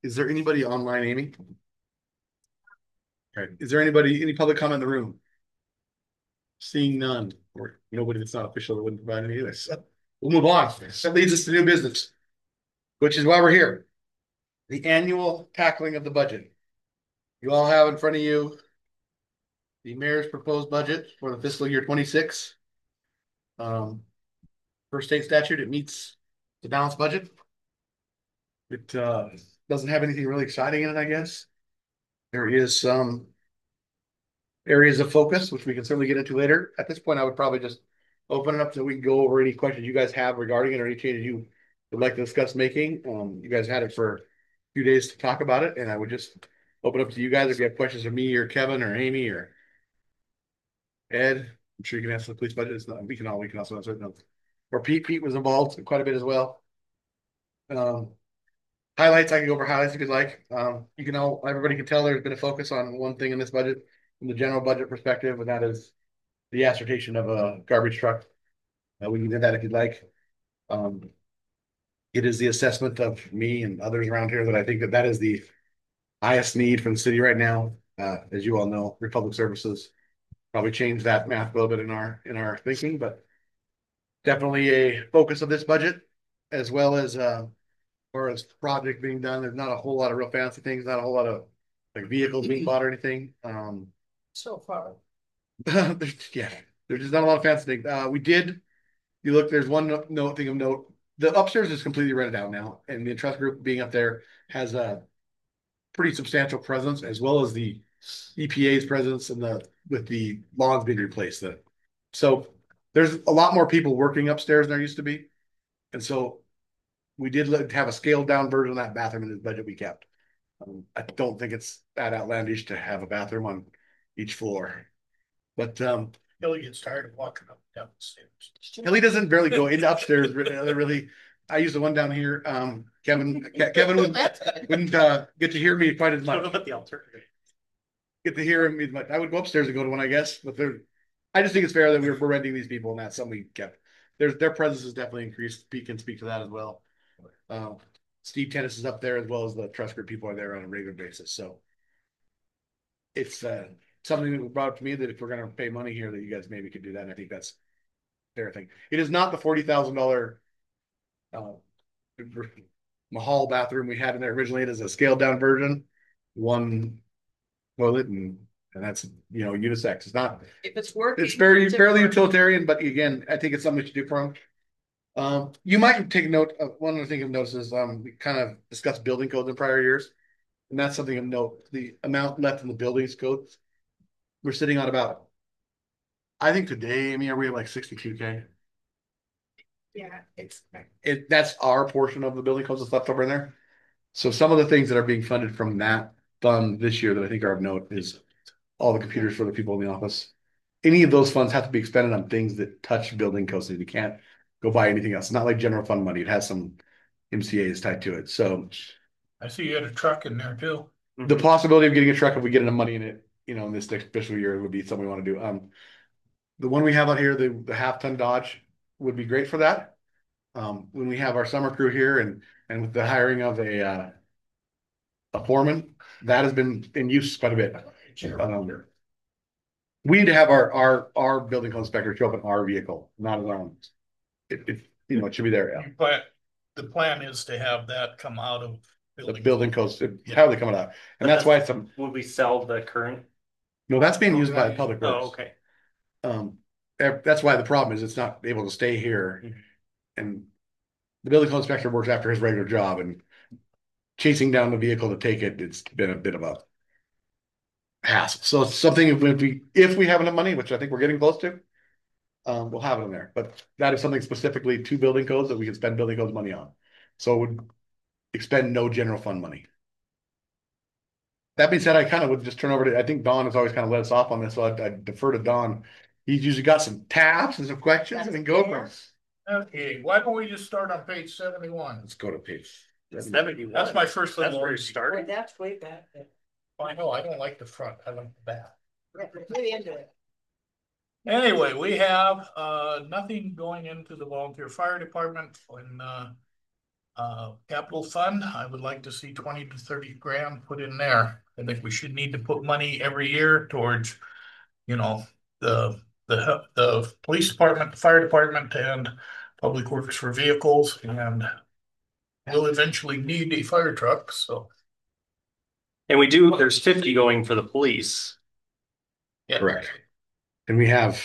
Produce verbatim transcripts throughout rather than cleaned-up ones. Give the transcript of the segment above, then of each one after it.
Is there anybody online, Amy? Right. Is there anybody, any public comment in the room? Seeing none, or nobody that's not official that wouldn't provide any of this. We'll move on. That leads us to new business, which is why we're here. The annual tackling of the budget. You all have in front of you the mayor's proposed budget for the fiscal year twenty-six. Um, per state statute, it meets the balanced budget. It uh, doesn't have anything really exciting in it, I guess. There is some areas of focus, which we can certainly get into later. At this point, I would probably just open it up so we can go over any questions you guys have regarding it or any changes you would like to discuss making. Um, you guys had it for a few days to talk about it, and I would just open up to you guys if you have questions for me or Kevin or Amy or Ed. I'm sure you can answer the police budget. It's not, we can all, we can also answer it. No. Or Pete. Pete was involved quite a bit as well. Um, highlights, I can go over highlights if you'd like. Um, you can all, everybody can tell there's been a focus on one thing in this budget from the general budget perspective, and that is the assertion of a garbage truck. Uh, we can do that if you'd like. Um, it is the assessment of me and others around here that I think that that is the highest need for the city right now. Uh, as you all know, Republic Services probably changed that math a little bit in our in our thinking, but definitely a focus of this budget, as well as uh, as far as project being done. There's not a whole lot of real fancy things, not a whole lot of like vehicles being bought or anything. Um, So far. there's, yeah, there's just not a lot of fancy things. Uh, we did You look, there's one note thing of note. The upstairs is completely rented out now, and the Entrust Group being up there has a pretty substantial presence, as well as the E P A's presence and the with the lawns being replaced. The, so there's a lot more people working upstairs than there used to be, and so we did let, have a scaled down version of that bathroom in the budget we kept. Um, I don't think it's that outlandish to have a bathroom on each floor, but um, Billy gets tired of walking up and down the stairs. Kelly doesn't barely go into upstairs. Really, really, I use the one down here. Um, Kevin, Ke- Kevin wouldn't, wouldn't uh, get to hear me quite as much. About the alternative. Get to hear him as much. I would go upstairs and go to one, I guess. But they're, I just think it's fair that we're, we're renting these people, and that's something we kept. Their their presence has definitely increased. Pete can speak to that as well. Uh, Steve Tennis is up there as well as the trust group people are there on a regular basis. So it's uh, something that was brought up to me that if we're going to pay money here, that you guys maybe could do that. And I think that's fair thing. It is not the forty thousand dollar uh, Mahal bathroom we had in there originally. It is a scaled down version, one toilet, and and that's you know unisex. It's not. If it's working, It's very it's fairly working. utilitarian, but again, I think it's something we should do for them. Um, you might take note of one other thing I've noticed is um, we kind of discussed building codes in prior years, and that's something of note. The amount left in the buildings codes, we're sitting on about. I think today, I mean, are we at like sixty-two K? Yeah, it's It that's our portion of the building codes that's left over in there. So some of the things that are being funded from that fund this year that I think are of note is all the computers for the people in the office. Any of those funds have to be expended on things that touch building codes. You can't go buy anything else. It's not like general fund money. It has some M C As tied to it. So I see you had a truck in there too. the possibility of getting a truck if we get enough money in it, you know, in this next fiscal year would be something we want to do. Um, the one we have out here, the, the half ton Dodge would be great for that. Um, when we have our summer crew here and and with the hiring of a uh, a foreman, that has been in use quite a bit. Um, we'd have our our our building code inspector show up in our vehicle, not in our own. It, it you know it should be there. Yeah. But the plan is to have that come out of The building. building codes, how they coming out, and that's why it's some. Would we sell the current? No, that's being used by Public Works. Oh, okay. Um, eh, that's why the problem is it's not able to stay here, Mhm. and the building code inspector works after his regular job, and chasing down the vehicle to take it, it's been a bit of a hassle. So it's something if we if we have enough money, which I think we're getting close to, um, we'll have it in there. But that is something specifically to building codes that we can spend building codes money on. So it would expend no general fund money. That being said, I kind of would just turn over to, I think Don has always kind of let us off on this, so I'd, I'd defer to Don. He's usually got some tabs and some questions and go from. Okay, why don't we just start on page seventy-one? Let's go to page. Seventy-one. That's my first That's little. where it Boy, started. that's way back. I know, I don't like the front, I like the back. Really into it. Anyway, we have uh nothing going into the volunteer fire department when uh Uh, capital fund, I would like to see twenty to thirty grand put in there. I think we should need to put money every year towards, you know, the, the, the police department, the fire department, and public works for vehicles, and we'll eventually need a fire truck, so. And we do, there's fifty going for the police. Yeah. Correct. And we have.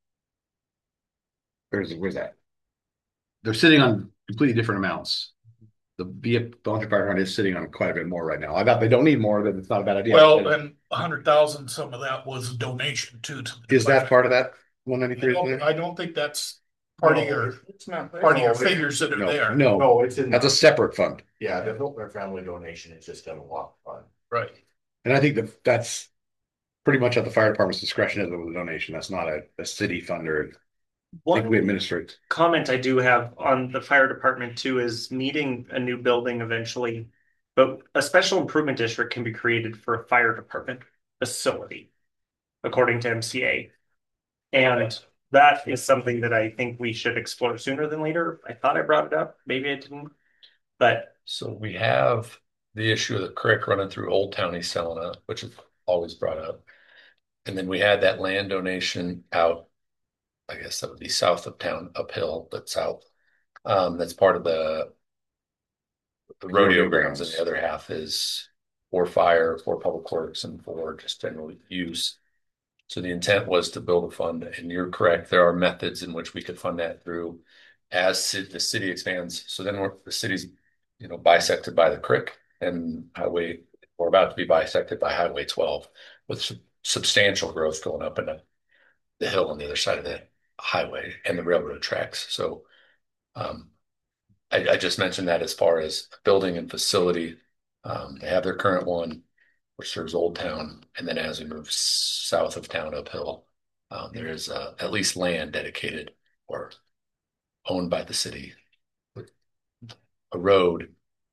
Where's, where's that? They're sitting on completely different amounts. The vehicle, the electric fire department is sitting on quite a bit more right now. I bet they don't need more, that it's not a bad idea. Well, and a hundred thousand, some of that was a donation too. to the Is that department. part of that one I ninety-three? don't, I don't think that's part of your, It's not. part of your No, it- figures that are No, there. no, No, it's in, that's a separate fund. yeah, the Hiltner family donation, it's just in a walk fund. Right. And I think that that's pretty much at the fire department's discretion as a donation. That's not a, a city fund or I think we One administer it. comment I do have on the fire department too is needing a new building eventually. But a special improvement district can be created for a fire department facility, according to M C A. And that is something that I think we should explore sooner than later. I thought I brought it up, maybe I didn't. But So we have the issue of the creek running through Old Town East Helena, which is always brought up. And then we had that land donation out, I guess that would be south of town, uphill, but south. Um, that's part of the the rodeo Rodeo grounds, and grounds. the other half is for fire, for public works, and for just general use. So the intent was to build a fund, and you're correct, there are methods in which we could fund that through as ci- the city expands. So then we're, the city's, you know, bisected by the creek and highway, we're about to be bisected by Highway twelve with sub- substantial growth going up in the, the hill on the other side of the highway and the railroad tracks. So um, I, I just mentioned that as far as building and facility, um, they have their current one, which serves Old Town, and then as we move south of town uphill, um, there is uh, at least land dedicated or owned by the city, with a road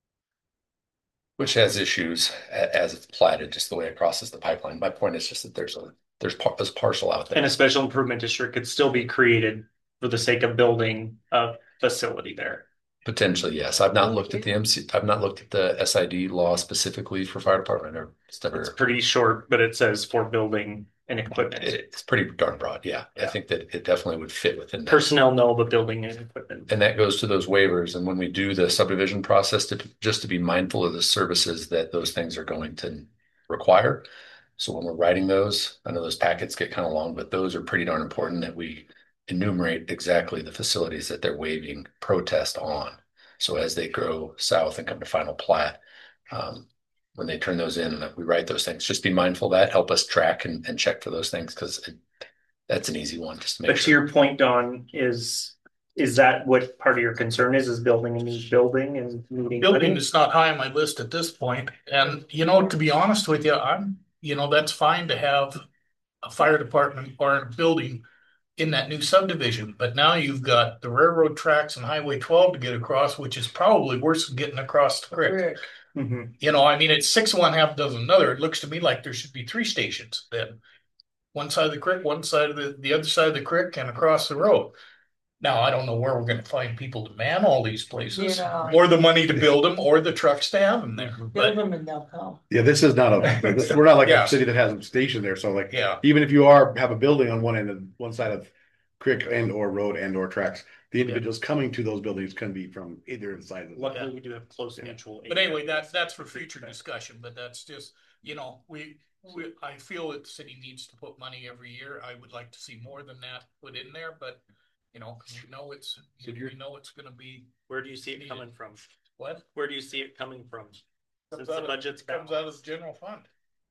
which has issues a- as it's platted, just the way it crosses the pipeline. My point is just that there's a there's par- this parcel out there. and a special improvement district could still be created for the sake of building a facility there. Potentially, yes. I've not looked at the M C, I've not looked at the S I D law specifically for fire department, or it's never. It's pretty short, but it says for building and equipment. It's pretty darn broad, yeah. I Yeah. think that it definitely would fit within that. Personnel know, but building and equipment. And that goes to those waivers. And when we do the subdivision process, to just to be mindful of the services that those things are going to require. So when we're writing those, I know those packets get kind of long, but those are pretty darn important that we enumerate exactly the facilities that they're waiving protest on. So as they grow south and come to final plat, um, when they turn those in and we write those things, just be mindful of that, help us track and, and check for those things, because that's an easy one just to make But to sure. your point, Don, is is that what part of your concern is? Is building a new building and needing Building money? is not high on my list at this point, and you know, to be honest with you, I'm, you know, that's fine to have a fire department or a building in that new subdivision, but now you've got the railroad tracks and Highway twelve to get across, which is probably worse than getting across the creek. Rick, Mhm. You know, I mean, it's six one, half dozen another. It looks to me like there should be three stations then. One side of the creek, one side of the, the other side of the creek, and across the road. Now, I don't know where we're gonna find people to man all these places, Yeah. or the money to build them, or the trucks to have them there, build but, them and they'll come. Yeah, this is not a, this- we're not like Yeah. a city that has a station there. So like, yeah. even if you are, have a building on one end of one side of creek and or road and or tracks, the individuals coming to those buildings can be from either side of the. Luckily, we do have close Yeah. mutual. But anyway, that's, that's for future discussion, but that's just, you know, we, we, I feel that the city needs to put money every year. I would like to see more than that put in there, but, you know, 'cause you know, it's, So you're- you know, it's gonna be, Where do you see it coming from? what? Where do you see it coming from? Comes Since the out of- budget's Comes balanced. out of the general fund.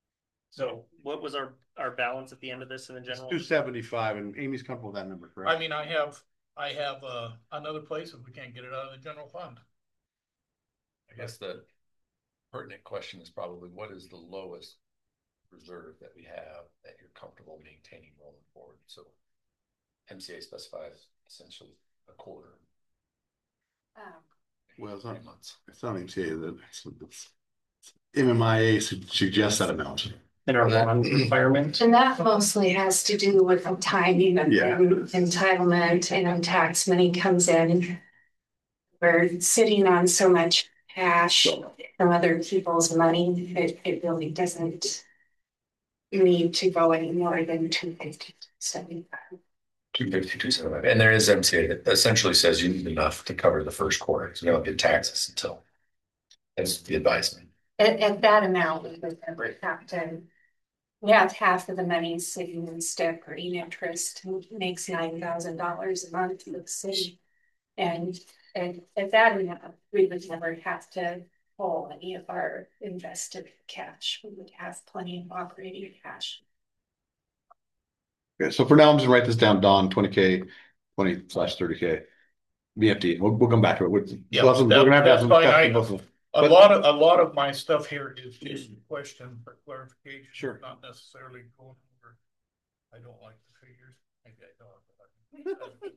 So what was our, our balance at the end of this in the general? Two seventy-five, and Amy's comfortable with that number, I correct? mean, I have, I have, uh, another place if we can't get it out of the general fund. I guess the pertinent question is probably what is the lowest reserve that we have that you're comfortable maintaining rolling forward? So M C A specifies essentially a quarter. Well, it's not, Three months. it's not M C A, that it's, it's M M I A su- suggests that amount. In our bond requirement? And that mostly has to do with the timing and Yeah. and entitlement and when tax money comes in. we're sitting on so much cash from other people's money, it, it really doesn't need to go any more than two fifty, seventy-five. Two fifty-two seventy-five, and there is M C A that essentially says you need enough to cover the first quarter, so you don't get taxes until. That's the advisement. At, at that amount, we would never have to. We have half of the money sitting in step green interest, and makes nine thousand dollars a month for the city. And, and at that amount, we would never have to pull any of our invested cash. We would have plenty of operating cash. Okay, so for now, I'm just gonna write this down, Don, twenty K, twenty slash thirty K. B F D, we'll, we'll come back to it. We're, Yeah, we'll have some- that- we're gonna have to have that's some fine. discussion I- about some- A But- lot of, a lot of my stuff here is just a question for clarification. Sure. Not necessarily going over. I don't like the figures. Maybe I don't.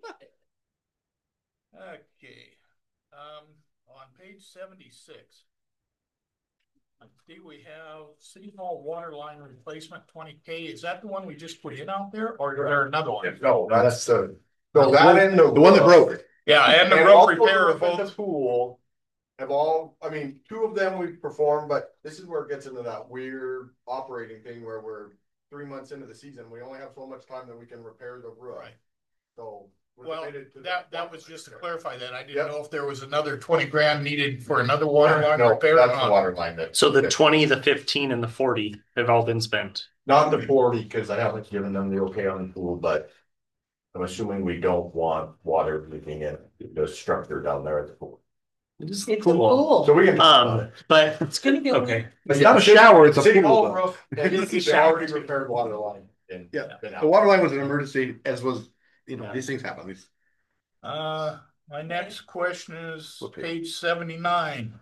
Okay, um, on page seventy-six. I see we have City Hall water line replacement twenty K. Is that the one we just put in out there, or is there another one? No, that's the, no, that and the. The one that broke. Yeah, and the And road also repair the of roof and both. The pool have all, I mean, two of them we've performed, but this is where it gets into that weird operating thing where we're three months into the season. We only have so much time that we can repair the roof. Right. So. we're Well, committed to that, the- that was just to clarify that. I didn't Yep. know if there was another twenty grand needed for another water line No, repair. or that's the not. water line that. So the twenty, the fifteen and the forty have all been spent. Not the forty, cause I haven't given them the okay on the pool, but. I'm assuming we don't want water leaking in the structure down there at the pool. It's a pool. So we can. Um, but, It's gonna be. okay, It's not a shower, it's a City pool. Hall though. roof, and It's a they shower. already repaired water line. and Yeah. been out. The water line was an emergency, as was, you know, Yeah. these things happen. These- Uh, my next question is What page? page seventy-nine.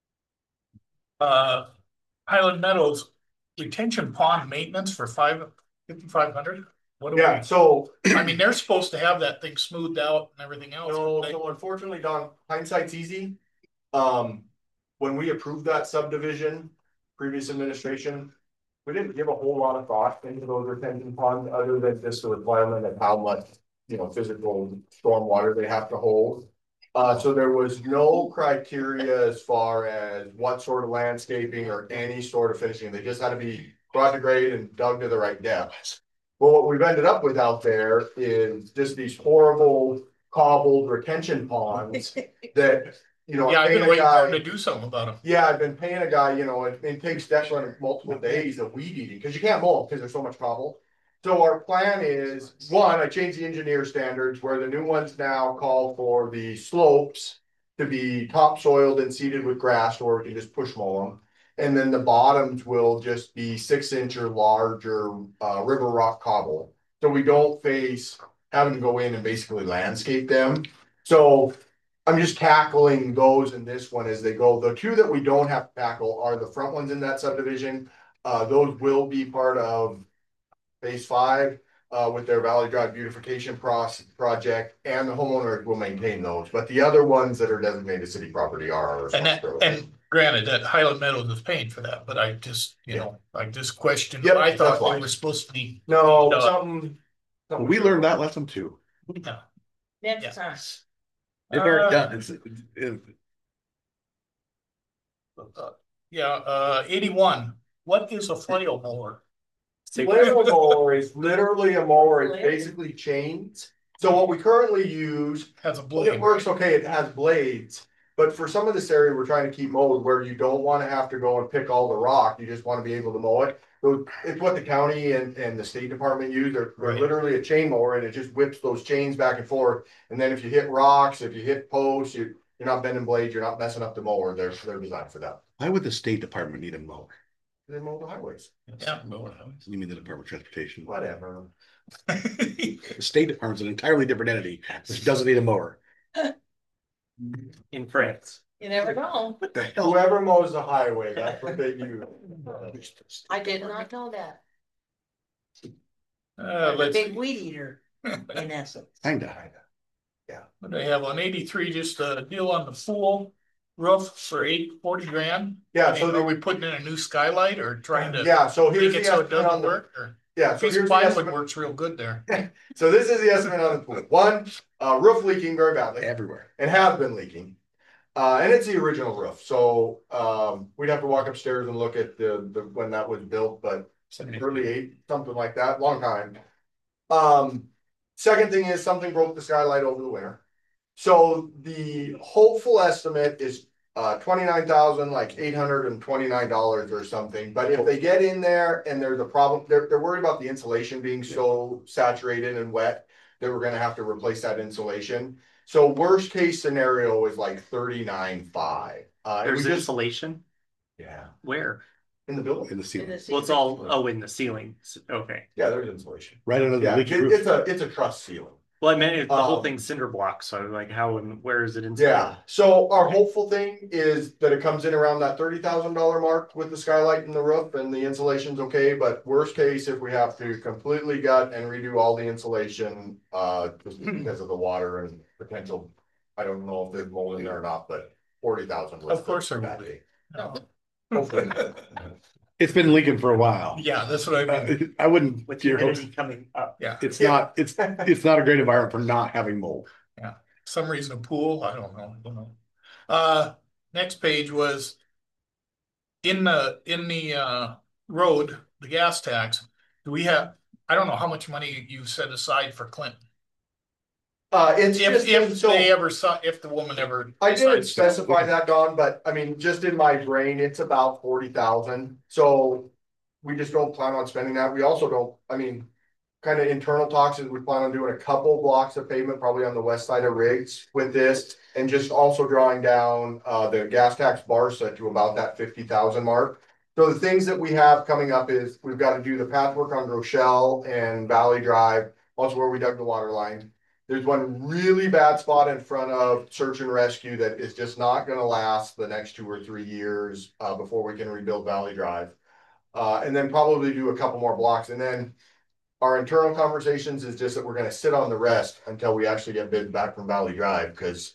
Uh, Highland Meadows retention pond maintenance for five, fifty-five hundred? What do Yeah, we, so, I mean, they're supposed to have that thing smoothed out and everything else. no, aren't they? so unfortunately, Don, hindsight's easy. Um, when we approved that subdivision, previous administration. We didn't give a whole lot of thought into those retention ponds, other than just the requirement of how much, you know, physical stormwater they have to hold. Uh, so there was no criteria as far as what sort of landscaping or any sort of finishing, they just had to be brought to grade and dug to the right depths. Well, what we've ended up with out there is just these horrible cobbled retention ponds that, you know. Yeah, I've paying been a waiting for guy- them to do something about them. Yeah, I've been paying a guy, you know, it, it takes Declan multiple days of weed eating, cause you can't mow them, cause there's so much cobble. So our plan is, one, I changed the engineer standards where the new ones now call for the slopes. To be topsoiled and seeded with grass, or we can just push mow them. And then the bottoms will just be six inch or larger, uh, river rock cobble. So we don't face having to go in and basically landscape them. So I'm just tackling those in this one as they go. The two that we don't have to tackle are the front ones in that subdivision. Uh, those will be part of phase five, uh, with their Valley Drive beautification process project, and the homeowner will maintain those. But the other ones that are designated city property are our And that, responsibility. and granted that Highland Meadows is paying for that, but I just, you Yeah. know, I just questioned, Yep, I thought that's they fine. were supposed to be. No, Uh, something. something We learned that lesson too. Yeah. Next time. It's already Uh, done. It's, it- Uh, Yeah, uh, eighty-one, what is a flail mower? Flail mower is literally a mower, it's Flail? basically chains. So what we currently use, Has a it blade. works okay, it has blades. But for some of this area, we're trying to keep mowed where you don't wanna have to go and pick all the rock, you just wanna be able to mow it. So it's what the county and, and the state department use, they're, they're Right. literally a chain mower and it just whips those chains back and forth. And then if you hit rocks, if you hit posts, you, you're not bending blades, you're not messing up the mower, they're, they're designed for that. why would the State Department need a mower? They mow the highways, Yeah. You mean the Department of Transportation? whatever. The State Department's an entirely different entity, which doesn't need a mower. in France. You never know. What the hell? Whoever mows the highway, that's what they use. I did not know that. Uh, A let's big see, weed eater, in essence. Kinda. what do I have on eighty-three, just a deal on the full roof for eight, forty grand? Yeah, I so mean, the- Are we putting in a new skylight or trying to Yeah, so here's make the it so it estimate on doesn't the, work, or? yeah, so Piece here's of the plywood estimate, works real good there. so this is the estimate on the pool. One, uh, roof leaking very badly Everywhere. and has been leaking. Uh, and it's the original roof, so, um, we'd have to walk upstairs and look at the, the, when that was built, but early eight, something like that, long time. Um, second thing is something broke the skylight over the winter. So the hopeful estimate is uh twenty-nine thousand, like eight hundred and twenty-nine dollars or something. But if they get in there and there's a problem, they're they're worried about the insulation being so saturated and wet that we're gonna have to replace that insulation. So worst case scenario is like thirty-nine five. Uh, and we There's just, insulation? yeah, Where? in the building. In the In ceiling, the Well, it's all, oh, in the ceiling. S- Okay. Yeah, there's insulation. right under the Yeah, leaky it- roof. it's a, it's a truss ceiling. Well, I meant it- the whole Um, thing's cinder block, so like how and where is it insulated? Yeah, so our hopeful thing is that it comes in around that thirty thousand dollar mark with the skylight and the roof and the insulation's okay, but worst case, if we have to completely gut and redo all the insulation, uh, just because of the water and potential. I don't know if there's mold in there or not, but forty thousand. Of course there will be. No. Hopefully. It's been leaking for a while. Yeah, that's what I mean. Uh, I wouldn't, With your humidity hopes- coming up. Yeah, it's Yeah. not, it's, it's not a great environment for not having mold. some reason a pool, I don't know, I don't know. Uh, next page was in the, in the, uh, road, the gas tax, do we have, I don't know how much money you set aside for Clinton. Uh, it's If, just, if so. they ever saw, if the woman ever. I didn't decides to- specify that, Don, but I mean, just in my brain, it's about forty thousand, so. We just don't plan on spending that, we also don't, I mean. Kind of internal talks is we plan on doing a couple blocks of pavement, probably on the west side of Riggs with this. And just also drawing down, uh, the gas tax bar set to about that fifty thousand mark. So the things that we have coming up is, we've got to do the patchwork on Rochelle and Valley Drive, also where we dug the water line. There's one really bad spot in front of search and rescue that is just not gonna last the next two or three years, uh, before we can rebuild Valley Drive. Uh, and then probably do a couple more blocks, and then our internal conversations is just that we're gonna sit on the rest until we actually get bids back from Valley Drive, because.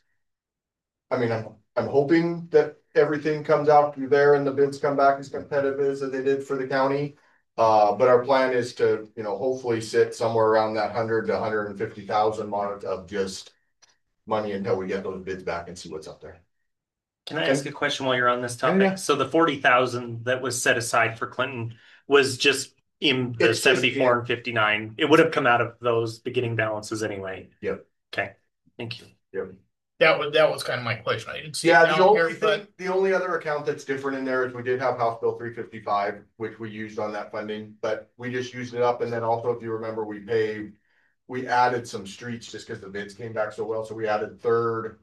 I mean, I'm, I'm hoping that everything comes out through there and the bids come back as competitive as they did for the county. Uh, but our plan is to, you know, hopefully sit somewhere around that hundred to hundred and fifty thousand mark of just. Money until we get those bids back and see what's up there. Can I ask a question while you're on this Yeah, yeah. topic? So the forty thousand that was set aside for Clinton was just in the It's just seventy-four in- and fifty-nine. It would have come out of those beginning balances anyway. Yep. Okay, thank you. Yep. That was, that was kind of my question, I didn't see it Yeah, the down only here, thing, but, the only other account that's different in there is we did have House Bill three fifty-five, which we used on that funding, but we just used it up, and then also, if you remember, we paved. We added some streets just because the bids came back so well, so we added third.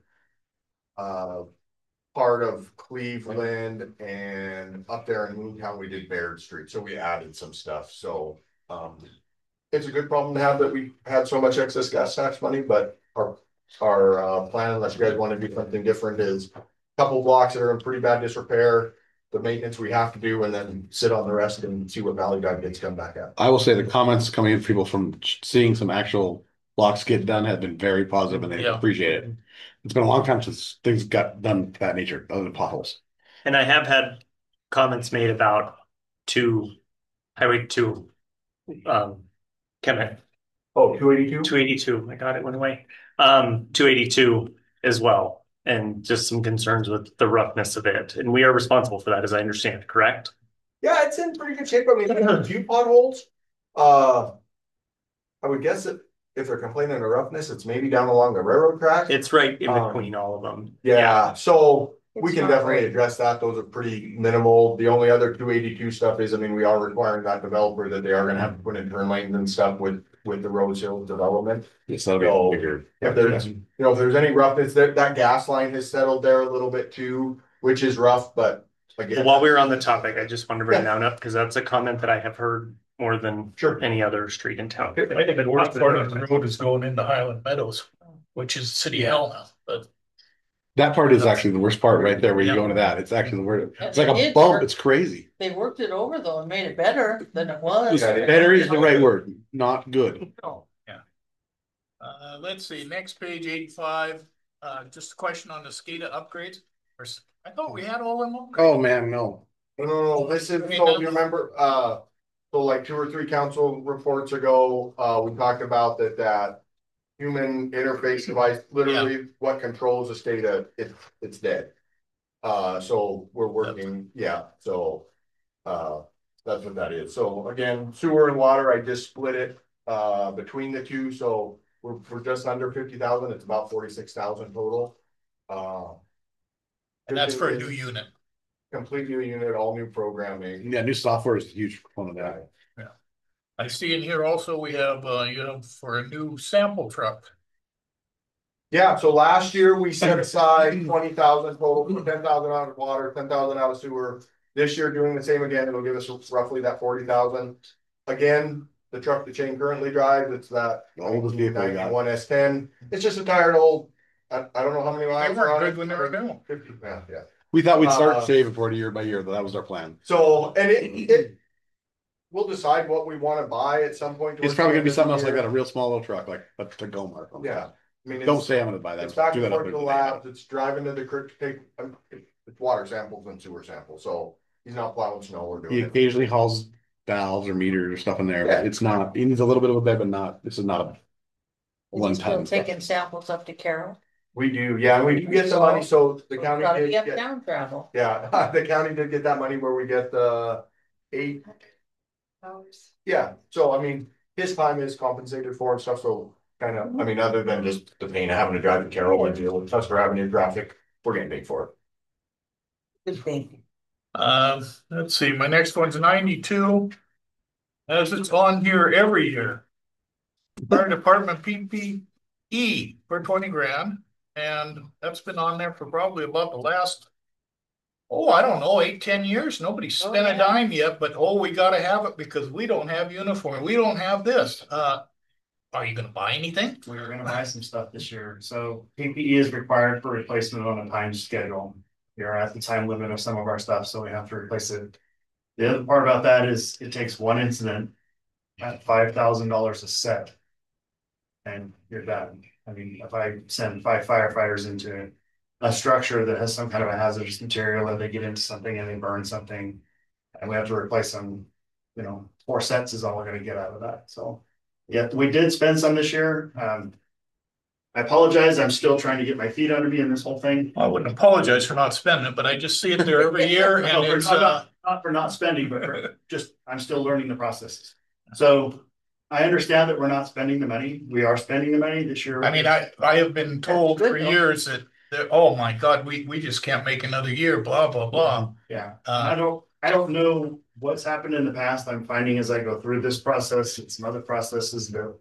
Uh, part of Cleveland and up there in Moontown, we did Baird Street, so we added some stuff, so, um. It's a good problem to have that we had so much excess gas tax money, but our, our, uh, plan, unless you guys wanna do something different, is. a Couple blocks that are in pretty bad disrepair, the maintenance we have to do, and then sit on the rest and see what Valley Drive gets come back at. I will say the comments coming in, people from seeing some actual blocks get done have been very positive and they Yeah. appreciate it. It's been a long time since things got done to that nature, other than potholes. And I have had comments made about two, Highway two, um, Kevin, Oh, two eighty-two? two eighty-two, my God, it went away. Um, two eighty-two as well, and just some concerns with the roughness of it. And we are responsible for that, as I understand, correct? Yeah, it's in pretty good shape. I mean, there's a few potholes. Uh. I would guess that if they're complaining of roughness, it's maybe down along the railroad track. It's right in Um, between all of them. Yeah, so we It's can not definitely great. address that. Those are pretty minimal. The only other two eighty-two stuff is, I mean, we are requiring that developer that they are gonna have to put in turn lanes and stuff with, with the Rose Hill development. Yes, that'll So, be bigger. If there's, you know, if there's any roughness, that, that gas line has settled there a little bit too, which is rough, but again. Well, while we were on the topic, I just wanted to bring that up because that's a comment that I have heard more than Sure. any other street in town. I think the worst part of the road is going into Highland Meadows, which is city hell now, but. That part is actually the worst part right there, where you Yeah. go into that. It's actually the word. It's like It a did bump. work. It's crazy. They worked it over though and made it better than it was. Yeah, Better is the right word, not good. Oh, yeah. Uh, let's see, next page eighty-five, uh, just a question on the SCADA upgrades, or, s- I thought we had all of them. Oh, man, no. No, no, no, listen, so you remember, uh, so like two or three council reports ago, uh, we talked about that, that. human interface device, literally what controls the state of it, it's dead. Uh, so we're working, yeah, so, uh, that's what that is. So again, sewer and water, I just split it, uh, between the two, so we're, we're just under fifty thousand, it's about forty-six thousand total. Uh. And that's for a new it's unit. Complete new unit, all new programming. Yeah, new software is a huge component of that. I see in here also we have, uh, you know, for a new sample truck. Yeah, so last year we set aside twenty thousand total, ten thousand out of water, ten thousand out of sewer. This year doing the same again, it'll give us roughly that forty thousand. Again, the truck the chain currently drives, it's that Oldest vehicle we got. one S ten. It's just a tired old, I, I don't know how many They miles. weren't on good it. when they were new. fifty, yeah, yeah. We thought we'd start Uh, saving for it year by year, but that was our plan. So, and it, it, we'll decide what we wanna buy at some point. It's towards probably the gonna be end of the something else like year. that, a real small little truck, like a Tacoma or something. Yeah, I mean. Don't it's- say I'm gonna buy that. It's back Do and that forth to the up. labs, it's driving to the creek to take, um, it's water samples and sewer samples, so he's not plowing snow or doing He it. occasionally hauls valves or meters or stuff in there, but Yeah. it's not, he needs a little bit of a bed, but not, this is not a Is he one still time. taking samples up to Carroll? We do, yeah, we do get the money, so the county Gotta did be up get, down travel. yeah, the county did get that money where we get the eight, Hours. yeah, so I mean, his time is compensated for and stuff, so kind of, I mean, other than just the pain of having to drive to Carroll and deal with Custer Avenue traffic, we're getting paid for it. Good thing. Um, let's see, my next one's ninety-two. As it's on here every year. Fire Department P P E for twenty grand, and that's been on there for probably about the last. Oh, I don't know, eight, ten years. Nobody's spent Oh, a yeah. dime yet, but oh, we gotta have it because we don't have uniform. We don't have this. Uh, are you gonna buy anything? We are gonna buy some stuff this year, so P P E is required for replacement on a time schedule. We are at the time limit of some of our stuff, so we have to replace it. The other part about that is it takes one incident at five thousand dollars a set. And you're done. I mean, if I send five firefighters into a structure that has some kind of a hazardous material, and they get into something and they burn something, and we have to replace them, you know, four sets is all we're gonna get out of that, so. Yeah, we did spend some this year, um. I apologize, I'm still trying to get my feet under me in this whole thing. I wouldn't apologize for not spending it, but I just see it there every year No, and for- it's, not- uh, Not for not spending, but for just, I'm still learning the processes. So I understand that we're not spending the money. We are spending the money this year. I mean, I, I have been told That's for good, though. years that, that, oh my God, we, we just can't make another year, blah, blah, blah. Yeah, Uh, I don't, I don't know what's happened in the past. I'm finding as I go through this process and some other processes that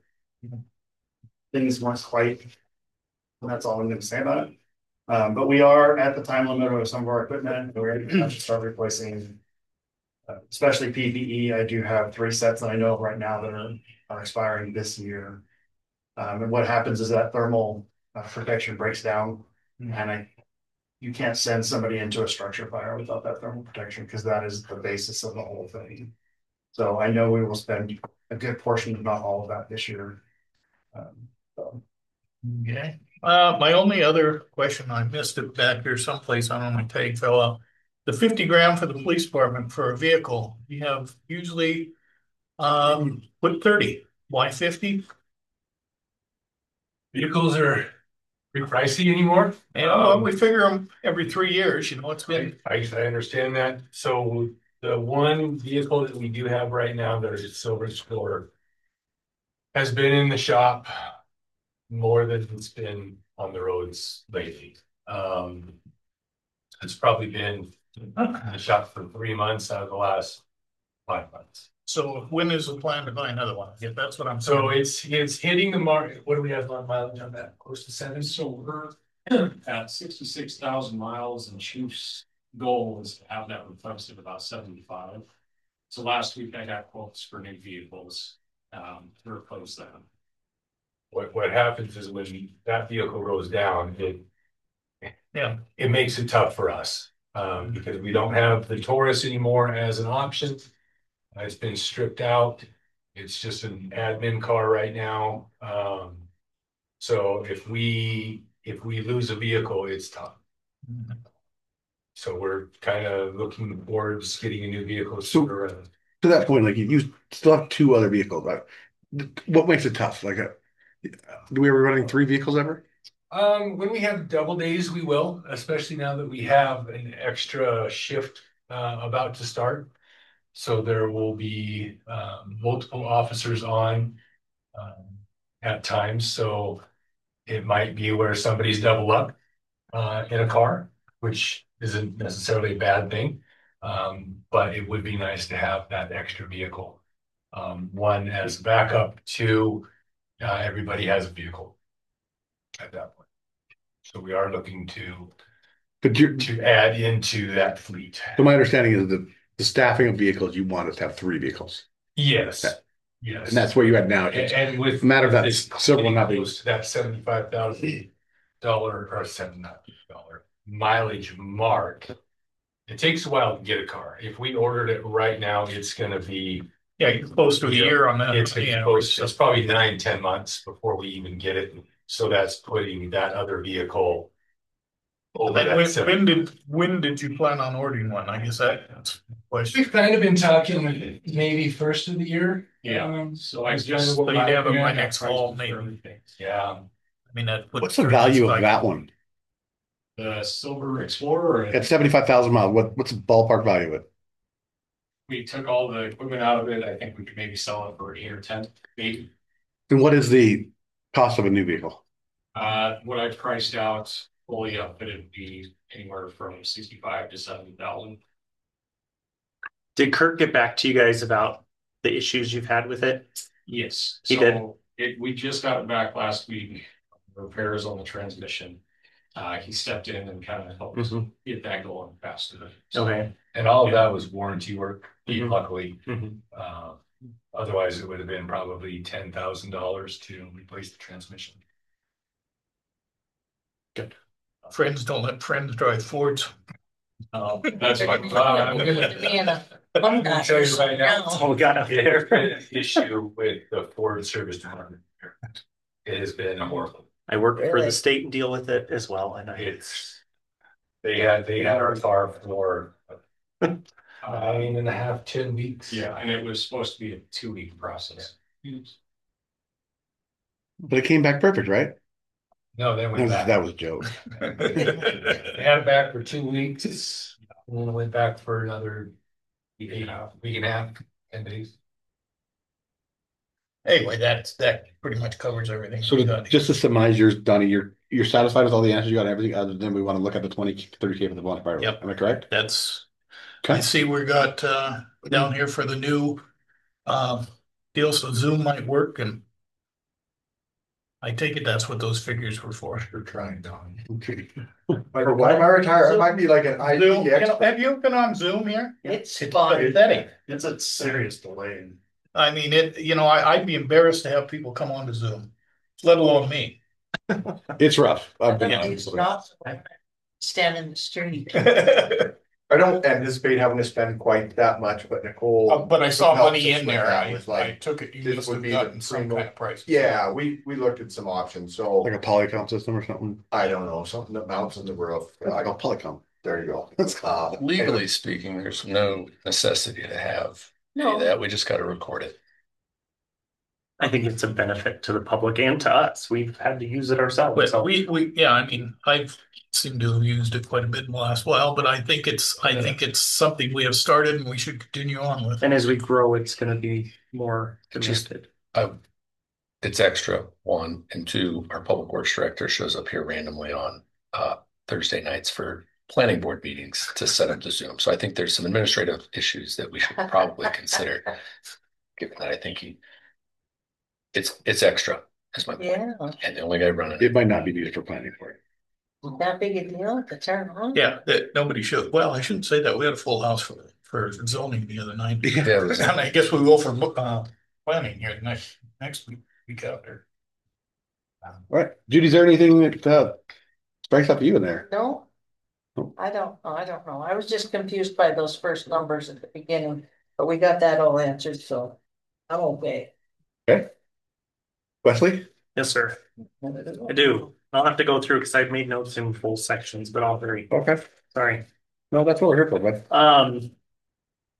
things weren't quite, and that's all I'm gonna say about it. Um, but we are at the time limit of some of our equipment, and we're gonna have to start replacing. Uh, especially P P E, I do have three sets that I know of right now that are, are expiring this year. Um, and what happens is that thermal uh, protection breaks down, and I. You can't send somebody into a structure fire without that thermal protection, because that is the basis of the whole thing. So I know we will spend a good portion, if not all of that this year. Um, so. Okay, uh, my only other question, I missed it back here someplace, I don't know, my tag fell out. The fifty grand for the police department for a vehicle, you have usually, um, put thirty, why fifty? Vehicles are pretty pricey anymore. And well, Um, we figure them every three years, you know, it's been, I, I understand that. So the one vehicle that we do have right now that is Silver Explorer has been in the shop more than it's been on the roads lately. Um, it's probably been in the shop for three months out of the last five months. so when is the plan to buy another one? If that's what I'm So saying. it's, it's hitting the mark. What do we have on mileage on that? Close to seven. So we're at sixty-six thousand miles, and Chief's goal is to have that replaced at about seventy-five. So last week I got quotes for new vehicles, um, to replace them. What, what happens is when that vehicle goes down, it, Yeah, it makes it tough for us, um, because we don't have the Taurus anymore as an option. Uh, It's been stripped out. It's just an admin car right now. Um, so if we, if we lose a vehicle, it's tough. So we're kind of looking towards getting a new vehicle So- sooner rather. To that point, like you, you still have two other vehicles, right? What makes it tough? Like, uh, Do we ever running three vehicles ever? Um, when we have double days, we will, especially now that we have an extra shift uh about to start. So there will be um multiple officers on um at times, so it might be where somebody's double up uh in a car, which isn't necessarily a bad thing. Um, but it would be nice to have that extra vehicle. Um, one as backup, two, uh, everybody has a vehicle at that point. So we are looking to But you, to add into that fleet. so my understanding is that the staffing of vehicles, you want us to have three vehicles. Yes, Yeah. yes. And that's where you had now. And, and with Matter of that, this silver will not be- close to that seventy-five thousand dollar or seven dollar mileage mark. It takes a while to get a car. If we ordered it right now, it's gonna be, Yeah, you're close to a year on that. it's, you know, close- it's probably nine, ten months before we even get it. So that's putting that other vehicle over And that when, seven. when did, when did you plan on ordering one? I guess that- that's the question. We've kind of been talking maybe first of the year. Yeah. Um, so I That's just. just- so you'd have it by next fall, maybe. Yeah, I mean, that. puts What's the value of like- that one? the Silver Explorer, At seventy-five thousand miles, what, what's the ballpark value of it? we took all the equipment out of it. I think we could maybe sell it for eight or ten, maybe. And what is the cost of a new vehicle? Uh, what I priced out fully up, it'd be anywhere from sixty-five to seventy thousand. Did Kirk get back to you guys about the issues you've had with it? Yes. He so did. It, we just got it back last week, repairs on the transmission. Uh, he stepped in and kind of helped us Mhm. get that going faster. So- Okay. And all of that was warranty work, Mhm. luckily. Mhm. Uh, otherwise it would have been probably ten thousand dollars to replace the transmission. Friends don't let friends drive Fords. Oh, that's what. uh, I'm gonna- Me and a I'm plumb gonna guy. tell you right now. That's all we got up There's there. been an issue with the Ford service department. It has been horrible. I work for Really? the state and deal with it as well, and I. It's, they had, they had our car for nine and a half, ten weeks. Yeah, and it was supposed to be a two week process. But it came back perfect, right? No, they That went was, back. that was a joke. They had it back for two weeks, and then it went back for another week and a half, week and a half, ten days. Anyway, that's, that pretty much covers everything. So we to- got. just to summarize yours, Donnie, you're, you're satisfied with all the answers you got, everything other than we want to look at the twenty, thirty K for the bonfire. Yep. Am I correct? That's, Okay. I see we got, uh, down here for the new, um, deal, so Zoom might work and I take it that's what those figures were for. We're trying, Don. Okay. For when I retire, it might be like an I Zoom, P you know, X. have you been on Zoom here? It's It's fun. pathetic. It's a serious delay. I mean, it, you know, I, I'd be embarrassed to have people come on to Zoom, let alone me. It's rough. I've been. And on it's it. not stand in the street. I don't anticipate having to spend quite that much, but Uh, Nicole. But I saw helps money us in with there, that I, with, I like, took it, you this must would have be the gotten some primo- kind of price. Yeah, we, we looked at some options, so Like a polycom system or something. I don't know, something that mounts in the roof. Like a polycom. There you go. Uh, Legally speaking, there's no necessity to have any No. of that. We just got to record it. I think it's a benefit to the public and to us. We've had to use it ourselves. But So we, we, yeah, I mean, I've seemed to have used it quite a bit in the last while, but I think it's, I think it's something we have started and we should continue on with. and as we grow, it's gonna be more Just- connected. I, it's extra, one, and two, our public works director shows up here randomly on uh Thursday nights for planning board meetings to set up the Zoom. So I think there's some administrative issues that we should probably consider, given that I think he it's it's extra, is my point. Yeah, And the only guy running It it. might not be needed for planning for it. that big a deal to turn on. Yeah, that nobody should, well, I shouldn't say that. We had a full house for, for zoning the other night. Yeah. Yeah, it was- And I guess we will for, uh, planning here next, next week, week out there. All right, Judy, is there anything that uh strikes up you in there? No? No. I don't, know. I don't know. I was just confused by those first numbers at the beginning, but we got that all answered, so I'm okay. Okay. Wesley? Yes, sir. I do. I'll have to go through because I've made notes in full sections, but I'll hurry. Okay. Sorry. No, that's what we're here for, bud. Um.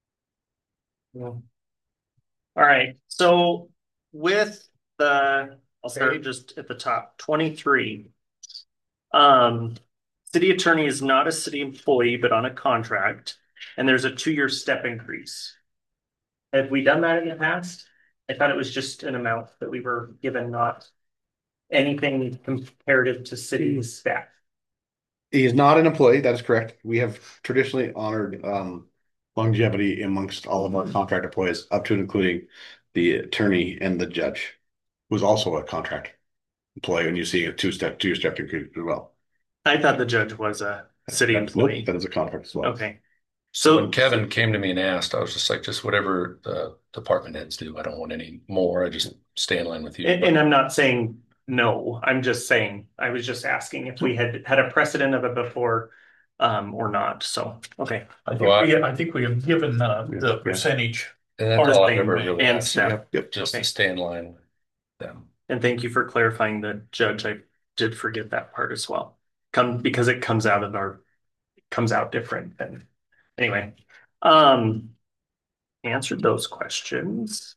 All right, so with the I'll start just at the top, twenty-three. Um, city attorney is not a city employee, but on a contract, and there's a two-year step increase. Have we done that in the past? I thought it was just an amount that we were given, not anything comparative to city staff. He is not an employee, that is correct. We have traditionally honored um longevity amongst all of our contract employees, up to and including the attorney and the judge, who's also a contract employee, and you see a two-step, two-step increase as well. I thought the judge was a city employee. That is a contract as well. Okay. So So when Kevin came to me and asked, I was just like, just whatever the department heads do. I don't want any more. I just stay in line with you. And, and I'm not saying no, I'm just saying, I was just asking if we had had a precedent of it before, um, or not, so, okay. I think Well, I- we, I think we have given uh, the Yeah. percentage. And that's all I've Or ever same really and asked, staff. Yep, yep. just Okay. to stay in line with them. And thank you for clarifying the judge, I did forget that part as well. Come, because it comes out of our, comes out different than, anyway. Um, answered those questions.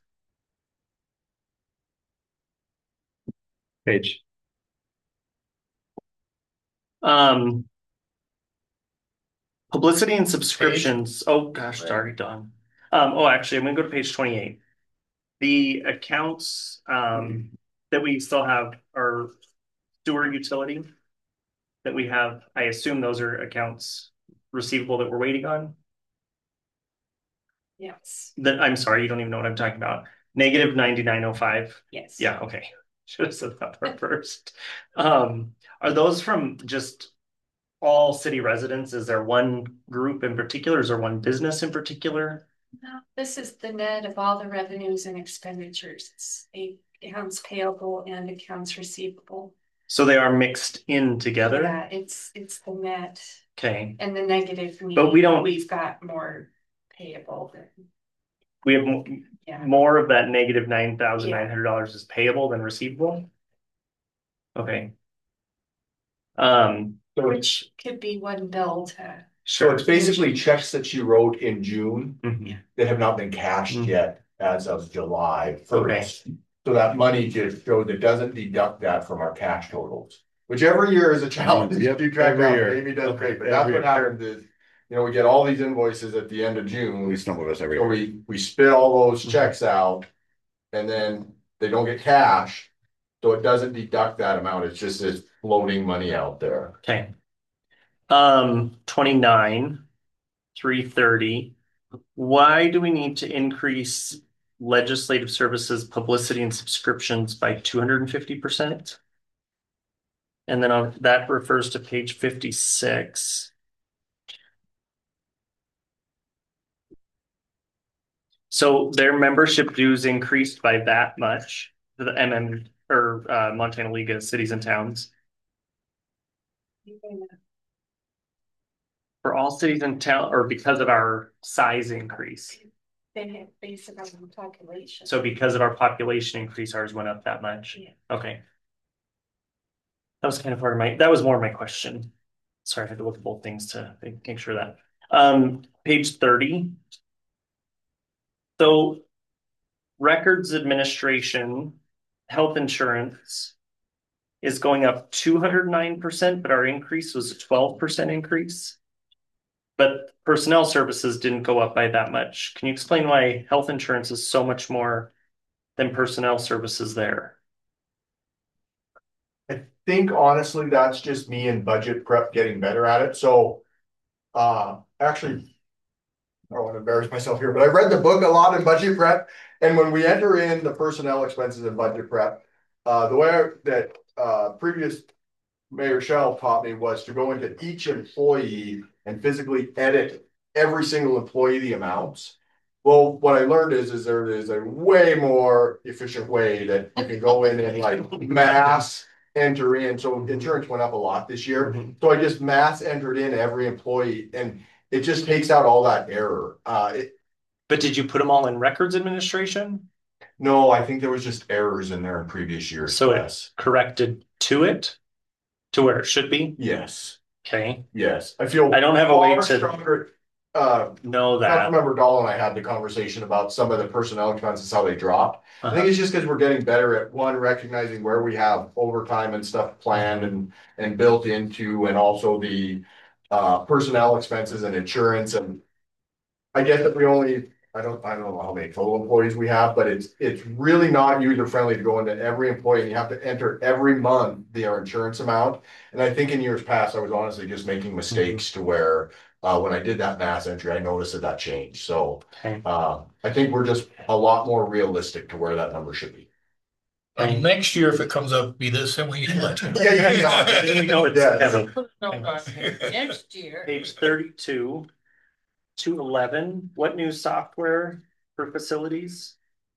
Page. Um. Publicity and subscriptions, oh gosh, sorry, Don. Um, oh, actually, I'm gonna go to page twenty-eight. The accounts, um, that we still have are sewer utility. That we have, I assume those are accounts receivable that we're waiting on. Yes, That, I'm sorry, you don't even know what I'm talking about. Negative ninety-nine oh five. yes. Yeah, okay. Should have said that part first. Um, are those from just all city residents? Is there one group in particular? Is there one business in particular? No, this is the net of all the revenues and expenditures. It's a accounts payable and accounts receivable. So they are mixed in together? Yeah, it's, it's the net Okay, and the negative. But we don't- We've got more payable than, we have mo- yeah. more of that negative nine thousand nine hundred dollars is payable than receivable? Okay. Um, Which could be one bill to, So sure. it's basically checks that you wrote in June Mhm. that have not been cashed Mhm. yet as of July Okay. first. So that money just shows, it doesn't deduct that from our cash totals, which every year is a challenge. Yep, Keep track every of, year. Amy does Okay, great, but that's every what year. happens is, you know, we get all these invoices at the end of June. We stumble with us every So year. we, we spit all those checks out and then they don't get cash. So it doesn't deduct that amount. It's just this floating money out there. Okay. Um, twenty-nine, three thirty. Why do we need to increase legislative services, publicity and subscriptions by two hundred and fifty percent? And then on, that refers to page fifty-six. So their membership dues increased by that much, the M M or uh, Montana League of Cities and Towns. For all cities and town, or because of our size increase. they have based it on calculation. So because of our population increase, ours went up that much. Yeah. Okay. That was kind of part of my, that was more of my question. Sorry, I had to look at both things to make make sure that. Um, page thirty. So records administration, health insurance is going up two hundred nine percent, but our increase was a twelve percent increase. But personnel services didn't go up by that much. Can you explain why health insurance is so much more than personnel services there? I think honestly, that's just me and budget prep getting better at it. So, uh, actually, I don't want to embarrass myself here, but I read the book a lot in budget prep. And when we enter in the personnel expenses in budget prep, uh, the way I- that, uh, previous Mayor Shell taught me was to go into each employee and physically edit every single employee, the amounts. Well, what I learned is, is there is a way more efficient way that you can go in and like mass enter in. So insurance went up a lot this year. Mhm. So I just mass entered in every employee and it just takes out all that error. Uh, it, But did you put them all in records administration? no, I think there was just errors in there in previous years. So yes. it's corrected to it? To where it should be? Yes, Okay. yes. I feel. I don't have a way far to- stronger. uh, know that. Councilmember Dahl and I had the conversation about some of the personnel expenses, how they dropped. I think Uh-huh. it's just because we're getting better at, one, recognizing where we have overtime and stuff planned and, and built into, and also the uh, personnel expenses and insurance. And I get that we only, I don't, I don't know how many total employees we have, but it's, it's really not user friendly to go into every employee and you have to enter every month their insurance amount. And I think in years past, I was honestly just making mistakes to where, uh, when I did that mass entry, I noticed that that changed. So, Okay. uh, I think we're just a lot more realistic to where that number should be. And next year, if it comes up, be this, and we can let you know. Yeah, yeah, yeah. Then we know it's Yeah. Kevin. Put a note on here. Next year. Page thirty-two, two eleven, what new software for facilities?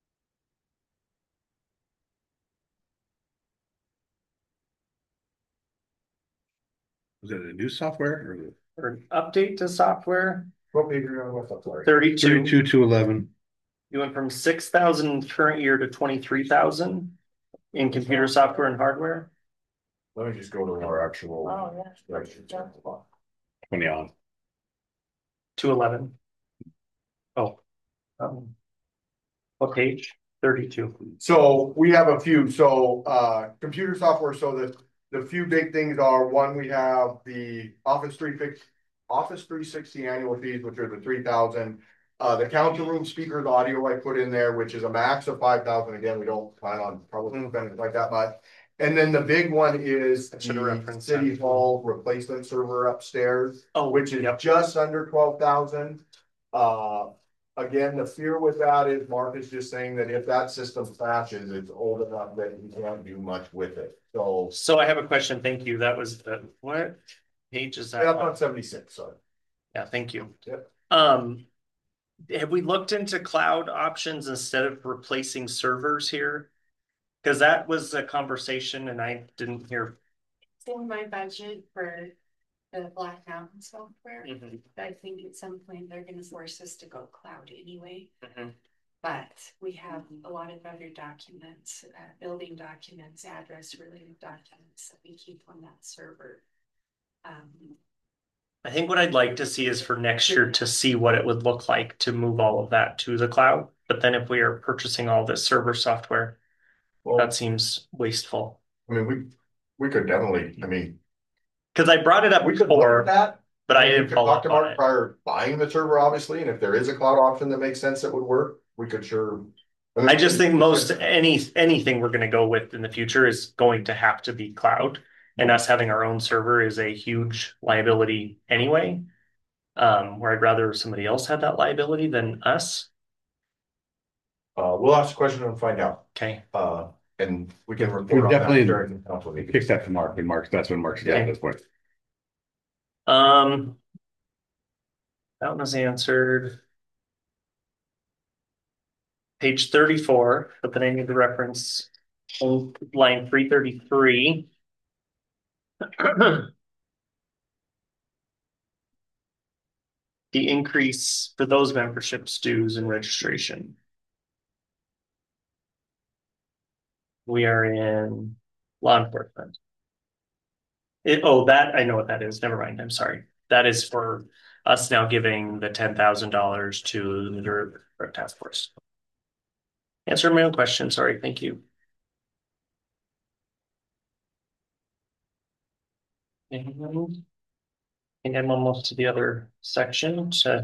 Was it a new software Or an update to software? What page are you on with? I'm sorry. or Thirty-two, thirty-two to eleven? you went from six thousand current year to twenty-three thousand in computer software and hardware. Let me just go to our actual. Oh, yeah. spreadsheet. Twenty on. Two eleven. Oh. Um. What page? Thirty-two. So we have a few, so uh, computer software, so the, the few big things are, one, we have the Office three fix, Office three sixty annual fees, which are the three thousand. Uh, the council room speakers audio I put in there, which is a max of five thousand, again, we don't plan on probably spending like that much. And then the big one is I should have the referenced City that. Hall replacement server upstairs, Oh, which is yep. just under twelve thousand. Uh, again, the fear with that is Mark is just saying that if that system crashes, it's old enough that you can't do much with it. So So I have a question. Thank you. That was the, what page is that? that's on? on seventy-six, sorry. Yeah, thank you. Yep. Um, have we looked into cloud options instead of replacing servers here? Because that was a conversation and I didn't hear. It's in my budget for the Black Mountain software. Mhm, I think at some point they're gonna force us to go cloud anyway. mhm. But we have a lot of other documents, uh, building documents, address related documents that we keep on that server. Um, I think what I'd like to see is for next year to see what it would look like to move all of that to the cloud. But then if we are purchasing all this server software, Well, that seems wasteful. I mean, we, we could definitely, I mean, Because I brought it up we could look before, at that. but I mean, we didn't could follow talk up to on Mark it. prior to buying the server, obviously, and if there is a cloud option that makes sense that would work, we could sure. mean, I just think most any anything we're going to go with in the future is going to have to be cloud, and us having our own server is a huge liability anyway. Um, where I'd rather somebody else had that liability than us. Uh, we'll ask a question and find out, Okay. uh, and we can We report on that definitely- during the council meeting. Kick that to Mark, and Mark, that's when Mark's down at this point. Um, that one was answered. Page thirty-four, but then I need to reference on line three thirty-three. The increase for those memberships, dues and registration. We are in law enforcement. It, oh, that, I know what that is. Never mind. I'm sorry. That is for us now giving the ten thousand dollars to the drug task force. Answer my own question. Sorry. Thank you. And I think I'm almost to the other section. So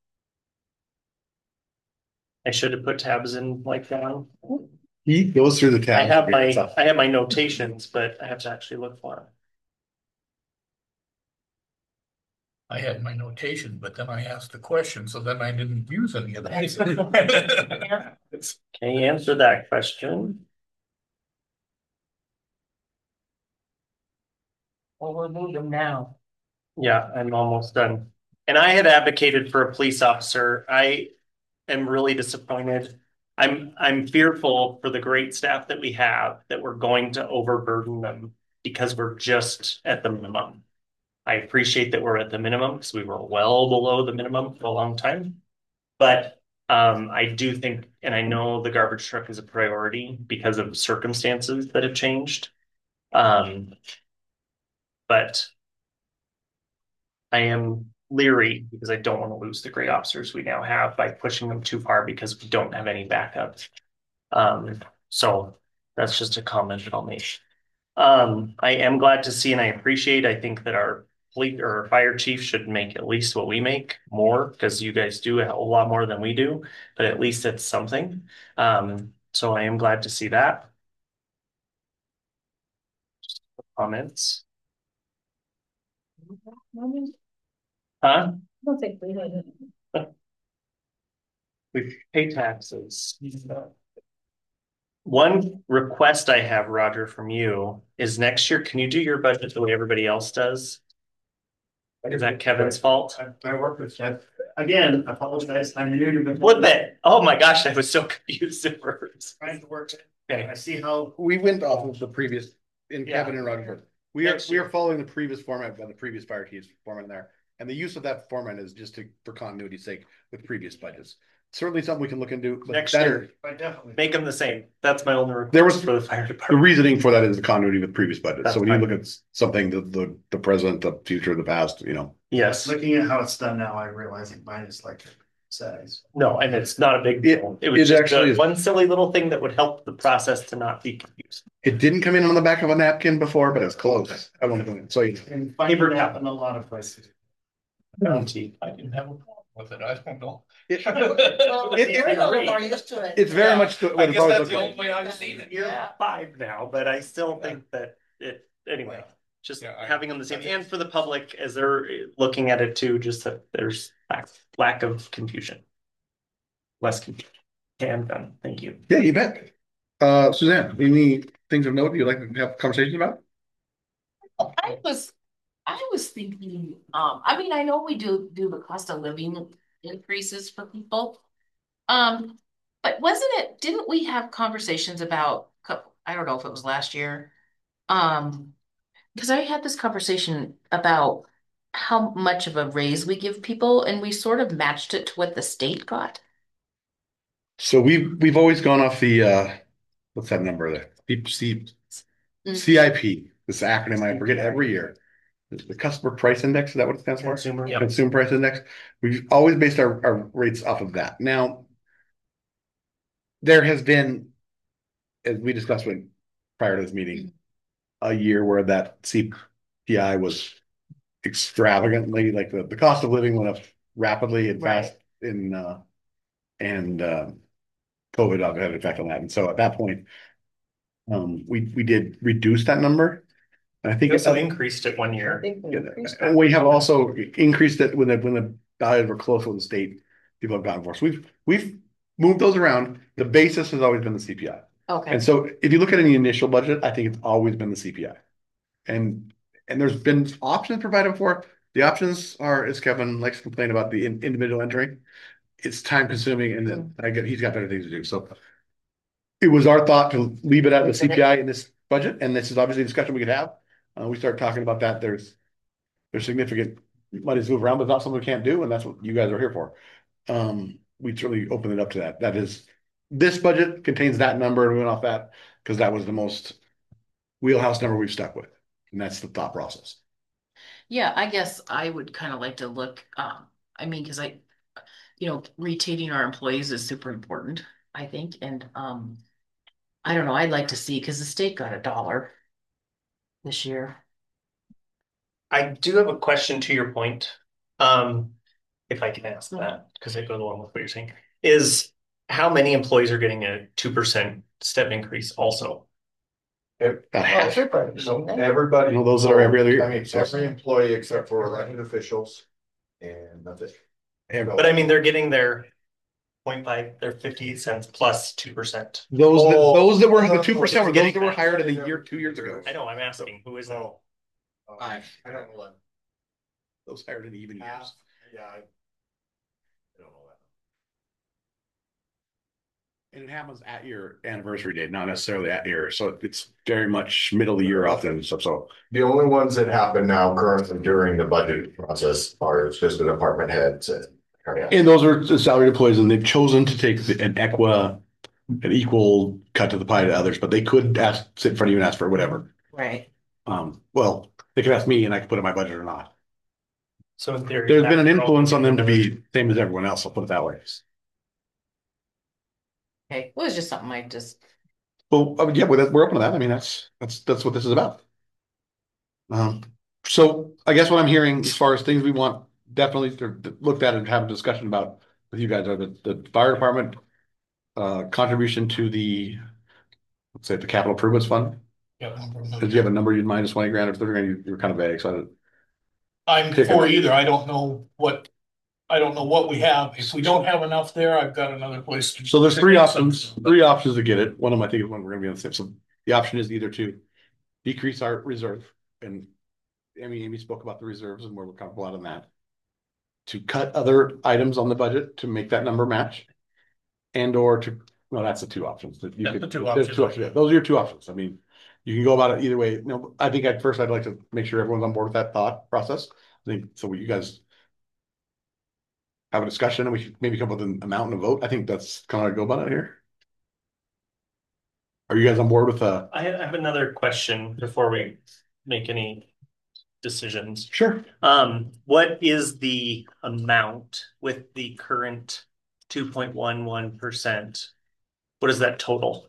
I should have put tabs in like that. He goes through the tabs. I have my I have my notations, but I have to actually look for them. I had my notation, but then I asked the question, so then I didn't use any of that. Okay, answer that question. Well, we'll move them now. Yeah, I'm almost done. And I had advocated for a police officer. I am really disappointed. I'm I'm fearful for the great staff that we have that we're going to overburden them because we're just at the minimum. I appreciate that we're at the minimum because we were well below the minimum for a long time. But um, I do think, and I know the garbage truck is a priority because of circumstances that have changed. Um, but I am leery because I don't want to lose the great officers we now have by pushing them too far because we don't have any backup. Um, so that's just a comment that I'll make. Um, I am glad to see and I appreciate, I think that our fleet or our fire chief should make at least what we make more because you guys do a whole lot more than we do, but at least it's something. Um, so I am glad to see that. Comments? Huh? I don't think we had it. We pay taxes. One request I have, Roger, from you is next year, can you do your budget the way everybody else does? Is that Kevin's fault? I, I work with Kev. Again, I apologize. I'm new to the. Flip it. Oh my gosh, I was so confused at first. Trying to work. Okay. I see how. We went off of the previous, in Yeah. Kevin and Roger. We are, Next we year. are following the previous format by the previous fire chief's format there. And the use of that format is just to, for continuity's sake with previous budgets. Certainly something we can look into. But Next that year. is- I definitely. Make them the same. That's my only request There was- for the fire The department. reasoning for that is the continuity with previous budgets. That's So when you fine. look at something, the, the, the present, the future, the past, you know. Yes. Looking at how it's done now, I realize that mine is like size. No, and it's not a big It- deal. It was it just actually a- is- one silly little thing that would help the process to not be confused. It didn't come in on the back of a napkin before, but it's close. I won't, so you, And Paper finding tap. out in a lot of places. I didn't have a problem with it. I don't know. it, Well, It- You're a little more used to it. it's very Yeah. much. the- I what it's guess always that's the looked only like. way I've seen it. You're Yeah. five now, but I still think that it, anyway, just Yeah, I- having them the same, and for the public as they're looking at it too, just that there's lack, lack of confusion. Less confusion. Okay, I'm done. Thank you. Yeah, you bet. Uh, Suzanne, any things of note you'd like to have conversations about? I was, I was thinking, um, I mean, I know we do do the cost of living increases for people. Um, but wasn't it, didn't we have conversations about, cou- I don't know if it was last year? Um, because I had this conversation about how much of a raise we give people, and we sort of matched it to what the state got. So we've, we've always gone off the, uh, what's that number there? C, Mm. C I P, this acronym I forget every year. The the Customer Price Index, is that what it stands for? Consumer. Yep. Consumer Price Index. We've always based our, our rates off of that. Now, there has been, as we discussed when, prior to this meeting, a year where that C P I was extravagantly, like the, the cost of living went up rapidly and Right. fast in, uh, and, um, COVID had an effect on that. And so at that point, um, we, we did reduce that number. And I think We it's, also increased it one I year. think we yeah, increased and we have also increased it when the, when the values were close with the state, people have gotten for us. We've, we've moved those around. The basis has always been the C P I. Okay. And so if you look at any initial budget, I think it's always been the C P I. And, and there's been options provided for. The options are, as Kevin likes to complain about, the in- individual entering. It's time consuming and then I get, he's got better things to do. So it was our thought to leave it at the C P I in this budget, and this is obviously a discussion we could have. Uh, we start talking about that. There's, there's significant money to move around, but it's not something we can't do, and that's what you guys are here for. Um, we certainly open it up to that. That is, this budget contains that number, and we went off that because that was the most wheelhouse number we've stuck with, and that's the thought process. Yeah, I guess I would kind of like to look, um, I mean, because I, you know, retaining our employees is super important, I think, and um, I don't know, I'd like to see, because the state got a dollar this year. I do have a question to your point. Um, if I can ask that, because it goes along with what you're saying, is how many employees are getting a two percent step increase also? About Oh, half. everybody, shouldn't they? Everybody. You know, those that are every other year. I mean, every employee except for elected officials and that's it. But I mean, they're getting their point five, their fifty cents plus two percent. Those, that- Oh, those that were the no, two percent were no, those that were getting hired in the year, two years ago. I know, I'm asking, who is that? No. Five. I don't know that. Those hired in even years. Half, yeah. I I don't know that. And it happens at your anniversary date, not necessarily at your, so it's very much middle of the year often, so, so. The only ones that happen now currently during the budget process are just the department heads and. And those are the salaried employees, and they've chosen to take the- an equa, an equal cut to the pie to others, but they could ask, sit in front of you and ask for whatever. Right. Um, well, they could ask me and I could put in my budget or not. So in theory. There's been an that's influence on them to probably- be same as everyone else, I'll put it that way. Okay, well, it's just something I just, Well, uh, yeah, we're, we're open to that. I mean, that's, that's, that's what this is about. Um, so I guess what I'm hearing as far as things we want definitely to, to look at and have a discussion about with you guys are the, the fire department uh, contribution to the, let's say the capital improvements fund. Yeah. Did you have a number you'd mind, twenty grand or thirty grand? You, you were kind of vague, so I didn't- I'm Pick for it. either. I don't know what, I don't know what we have. If we don't have enough there, I've got another place. to- So there's three options, three options to get it. One of them, I think, is one we're gonna be on the same. So the option is either to decrease our reserve, and Amy, Amy spoke about the reserves and where we're comfortable out on that. To cut other items on the budget to make that number match. And or to, well, that's the two options that you That's could. the two there's options. two options. Those are your two options. I mean, you can go about it either way. No, I think at first I'd like to make sure everyone's on board with that thought process. I think so. You guys have a discussion and we should maybe come up with an amount and a vote. I think that's kind of how I go about it here. Are you guys on board with uh I have another question before we make any decisions. Sure. Um, what is the amount with the current two point one one percent? What is that total?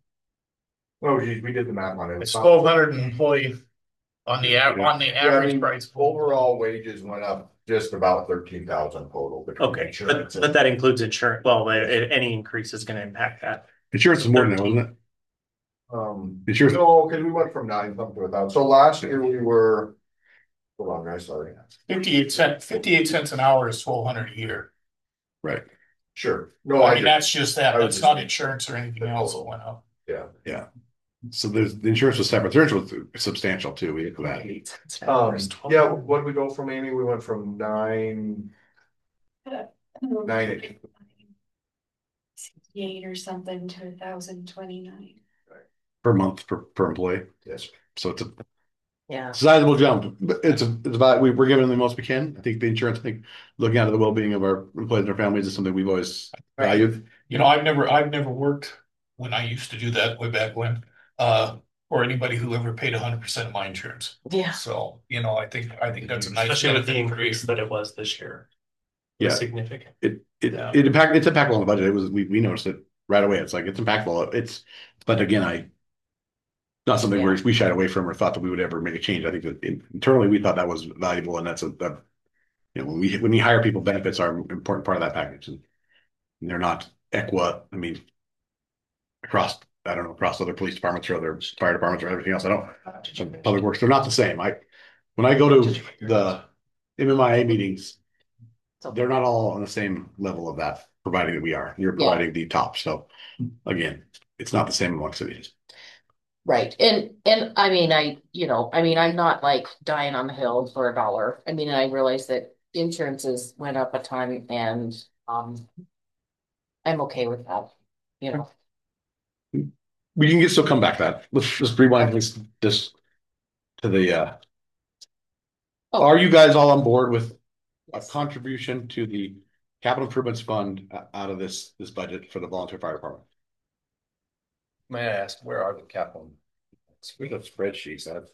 Oh, geez, we did the math on it. It's not- twelve hundred employee on the, av- on the Yeah, I average mean, price. overall wages went up just about thirteen thousand total. between Okay, but, insurance and- but that includes insurance. Well, a- a- any increase is gonna impact that. insurance is more than that, wasn't it? Um, Insurance- no, because we went from nine something to a thousand. So last year we were. Hold on, guys, sorry. Fifty-eight cent, fifty-eight cents an hour is twelve hundred a year. Right. Sure. No, I I mean, just, that's just that. I was That's just- not insurance or anything else that went up. yeah. Yeah. So there's the insurance was separate. Insurance was substantial too. We look at that. Um, yeah, what did we go from, Amy? We went from nine, nine eight. Sixty-eight or something to a thousand twenty-nine. Per month per, per employee. Yes. So it's a Yeah. sizable jump, but it's a, it's about, we, we're giving them the most we can. I think the insurance, I think, looking out of the well-being of our employees and our families is something we've always valued. You know, I've never, I've never worked when I used to do that way back when, uh, or anybody who ever paid hundred percent of my insurance. Yeah. So, you know, I think, I think that's a nice Especially with the benefit. increase that it was this year. It was Yeah. Significant. It, it, Yeah. it impact, it's impactful on the budget. It was, we, we noticed it right away. It's like, it's impactful. It's, but again, I, not something where we shied away from or thought that we would ever make a change. I think that internally we thought that was valuable and that's a, that, you know, when we, when we hire people, benefits are an important part of that package and they're not equa, I mean, across, I don't know, across other police departments or other fire departments or everything else. I don't, some public works, they're not the same. I, when I go to the M M I A meetings, they're not all on the same level of that, providing that we are. You're Yeah. providing the top. So again, it's not the same among cities. right, and, and I mean, I, you know, I mean, I'm not like dying on the hill for a dollar. I mean, I realize that insurances went up a ton and, um. I'm okay with that, you know. We can get still come back to that. Let's just rewind this this to the uh. Oh. Are you guys all on board with a contribution to the capital improvements fund uh, out of this this budget for the volunteer fire department? May I ask, where are the capital? We got spreadsheets. I've.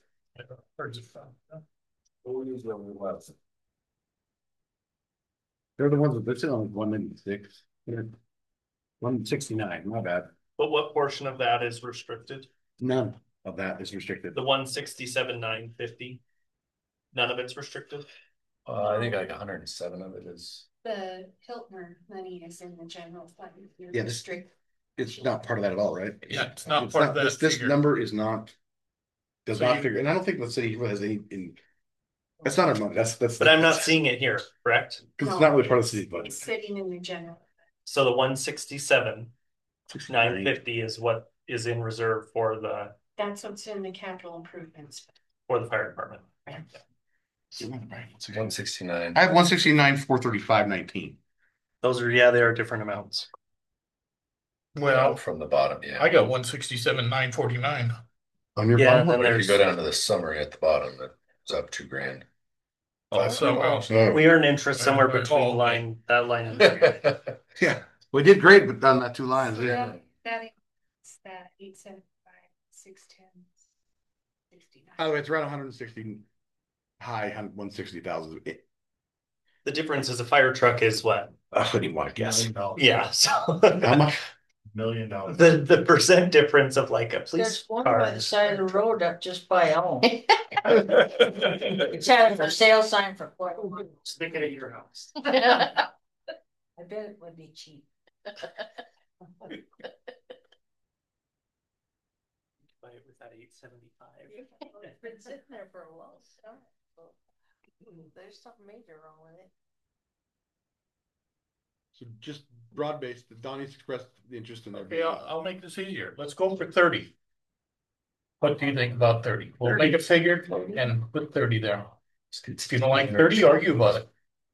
They're the ones that this is on one ninety-six. One sixty-nine, my bad. But what portion of that is restricted? None of that is restricted. The one sixty-seven, nine fifty? None of it's restricted? Uh, I think like hundred and seven of it is. The Hiltner money is in the general fund. You're Yeah, this- restrict- It's not part of that at all, right? Yeah, it's not It's part of that This, this figure. number is not. Does So not you- figure, and I don't think the city has any in. That's not our money, that's, that's. But I'm not seeing it here, correct? Cause it's not really part of the city's budget. It's sitting in the general. So the one sixty-seven, nine sixty-nine. fifty is what is in reserve for the, That's what's in the capital improvements. for the fire department. One sixty-nine. I have one sixty-nine, four thirty-five, nineteen. Those are, yeah, they are different amounts. Well, From the bottom, yeah. I got one sixty-seven, nine forty-nine. On your Yeah, bottom? then But if you there's, go down to the summary at the bottom, it's up two grand. Also, well, Oh, we earn interest somewhere Oh, between okay. line, that line. and the- yeah, we did great, but on that two lines, yeah. Yeah. That, that is that eight seven five, six ten. By the way, it's around one hundred and sixty, high, one sixty thousand. the difference is a fire truck is what? I couldn't even want to guess. Million dollars. Yeah, so. How much? Million dollars. The, the percent difference of like a There's police one car. by the side of the road up just by Elm. It's had a for sale sign for quite a while. Stick it at your house. I bet it would be cheap. Buy it with that eight seventy-five. It's been sitting there for a while, so there's something major wrong with it. So just broad based, Donnie's expressed the interest in that. Okay, I'll, I'll make this easier. Let's go for thirty. What do you think about thirty? We'll make a figure and put thirty there. If you don't like thirty, argue about it.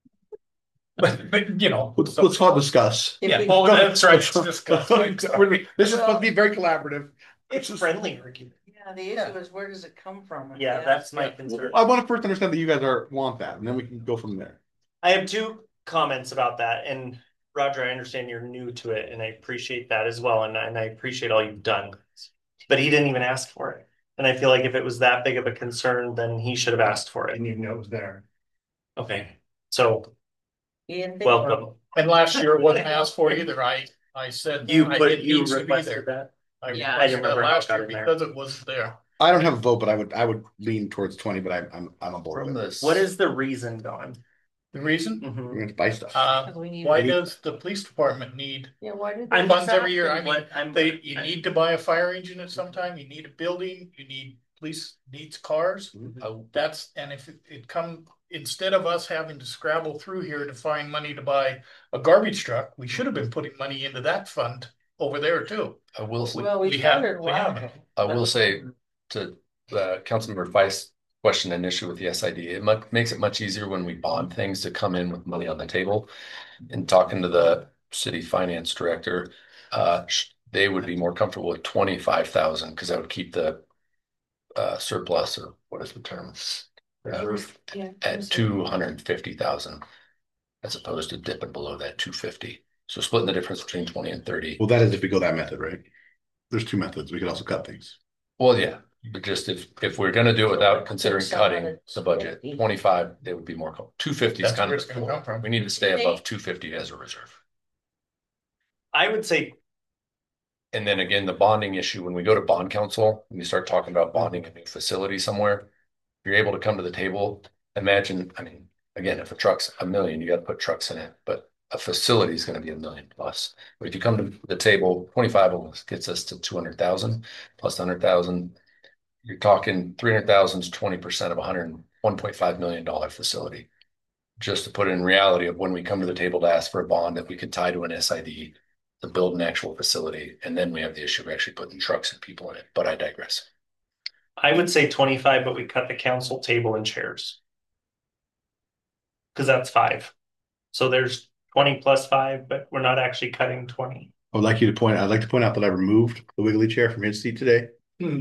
But, but you know. Let's, let's all discuss. If Yeah, we- well, that's right. It's discussed. This is supposed to be very collaborative. It's friendly argument. Yeah, the issue is where does it come from? I Yeah, guess. that's my concern. I want to first understand that you guys are want that, and then we can go from there. I have two comments about that, and Roger, I understand you're new to it, and I appreciate that as well, and, and I appreciate all you've done. But he didn't even ask for it, and I feel like if it was that big of a concern, then he should have asked for I it. didn't even know it was there. Okay, so You didn't think about it. welcome. And last year it wasn't asked for either. I, I said. You I- put it you needs to be requested there. that. I Yeah. requested I remember that how it last got year in there. because it wasn't there. I don't have a vote, but I would I would lean towards twenty, but I, I'm I'm on board From with it. this. What is the reason, Don? The reason, Mhm. We're gonna buy stuff. uh, Because we need- why does the police department need Yeah, why did? I'm they- funds every year? I mean, What I'm they, you need to buy a fire engine at some time, you need a building, you need, police needs cars. Uh, That's, and if it, it come, instead of us having to scrabble through here to find money to buy a garbage truck, we should have been putting money into that fund over there too. I will say, Well, we We have, started, we wow. haven't. I will say to uh Councilmember Vice question and issue with the S I D, it mu- makes it much easier when we bond things to come in with money on the table. And talking to the city finance director, uh, sh- they would be more comfortable with twenty-five thousand because that would keep the uh surplus, or what is the term? Uh, Yeah. at two hundred and fifty thousand as opposed to dipping below that two fifty. So splitting the difference between twenty and thirty. Well, that is if we go that method, right? There's two methods. We could also cut things. Well, yeah, but just if, if we're gonna do it without considering Some cutting of the budget, it's- twenty-five, they would be more, two fifty is That's kind where of it's the gonna floor. come from. We need to stay above two fifty as a reserve. I would say And then again, the bonding issue, when we go to bond council, when you start talking about bonding a new facility somewhere, if you're able to come to the table, imagine, I mean, again, if a truck's a million, you gotta put trucks in it, but a facility is gonna be a million plus. But if you come to the table, twenty-five almost gets us to two hundred thousand plus hundred thousand. You're talking three hundred thousand is twenty percent of a hundred, one point five million dollar facility. Just to put it in reality of when we come to the table to ask for a bond that we could tie to an S I D to build an actual facility, and then we have the issue of actually putting trucks and people in it, but I digress. I would say twenty-five, but we cut the council table and chairs. Cause that's five. So there's twenty plus five, but we're not actually cutting twenty. I would like you to point, I'd like to point out that I removed the wiggly chair from his seat today. And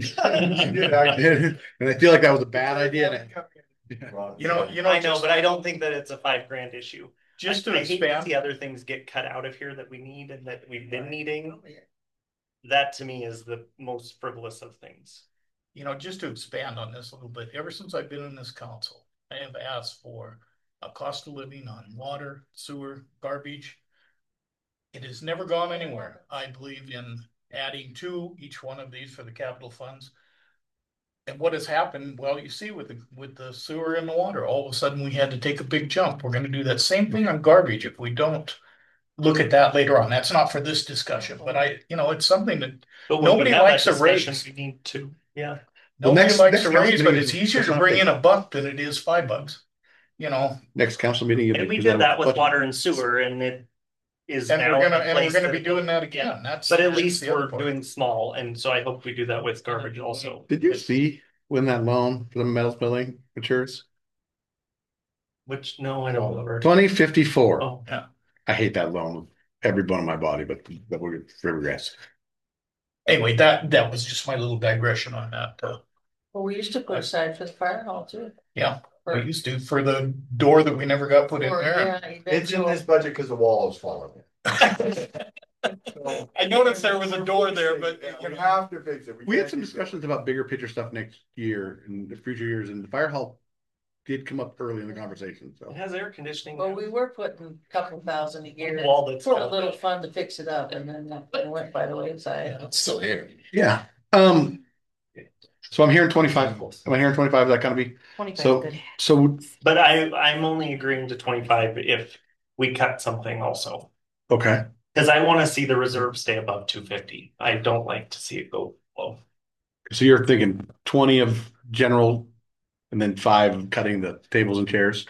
I feel like that was a bad idea. You know, you know, I know, just, but I don't think that it's a five grand issue. just I- to I hate to expand, see other things get cut out of here that we need and that we've been needing. That to me is the most frivolous of things. you know, just to expand on this a little bit, ever since I've been in this council, I have asked for a cost of living on water, sewer, garbage. It has never gone anywhere. I believe in adding to each one of these for the capital funds. And what has happened, well, you see with the, with the sewer and the water, all of a sudden we had to take a big jump. We're gonna do that same thing on garbage if we don't look at that later on. That's not for this discussion, but I, you know, it's something that But when we Nobody have that likes a discussion, raise. We need to, yeah. Well, nobody next- likes next to council raise, but meeting, it's easier let's to not bring think- in a buck than it is five bucks. You know, Next council meeting. you'll And be we presented did that with budget. water and sewer and it is and now we're in gonna, a and we're place gonna that be it- doing that again. That's. But at that's least the other we're part. doing small, and so I hope we do that with garbage also. Did you see when that loan for the metals building matures? Which, no, I don't remember. Twenty fifty-four. Oh, Yeah. I hate that loan with every bone in my body, but that will regress. Anyway, that, that was just my little digression on that. Uh, Well, we used to put aside for the fire hall too. yeah, For- we used to for the door that we never got put in or, there. yeah, It's in eventual- this budget because the wall is falling. I noticed there was a door there, but you We know, have to fix it. We had can't some keep discussions about bigger picture stuff next year and the future years, and the fire hall did come up early in the conversation, so. It has air conditioning. Well, we were putting a couple thousand a year Wall that's for a all little that. fun to fix it up, and then that went by the wayside. It's still here. Yeah, um. So I'm hearing twenty-five, am I hearing twenty-five, that kind of be, so, Twenty-five. so, But I, I'm only agreeing to twenty-five if we cut something also. okay. Cause I wanna see the reserve stay above two fifty. I don't like to see it go low. So you're thinking twenty of general and then five of cutting the tables and chairs?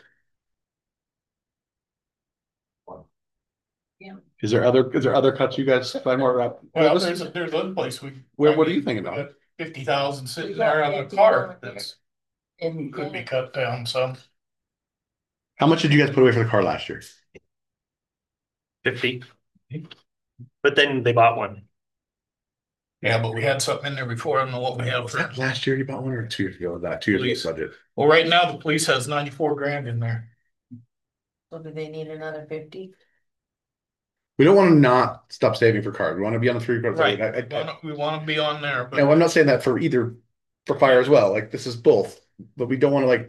Yeah. Is there other, is there other cuts you guys find more about? Well, there's, a- there's other place we. Where, what are you thinking about? Fifty thousand sitting there on a car that's And could be cut down some. How much did you guys put away for the car last year? Fifty. But then they bought one. Yeah, but we had something in there before. I don't know what we have Was for. that last year you bought one or two years ago? That two years ago budget? Well, right now the police has ninety-four grand in there. so do they need another fifty? We don't want to not stop saving for cars. We want to be on the three cars. Right. I, I, We wanna- We want to be on there, no, but I'm not saying that for either, for fire as well. Like this is both, but we don't want to like.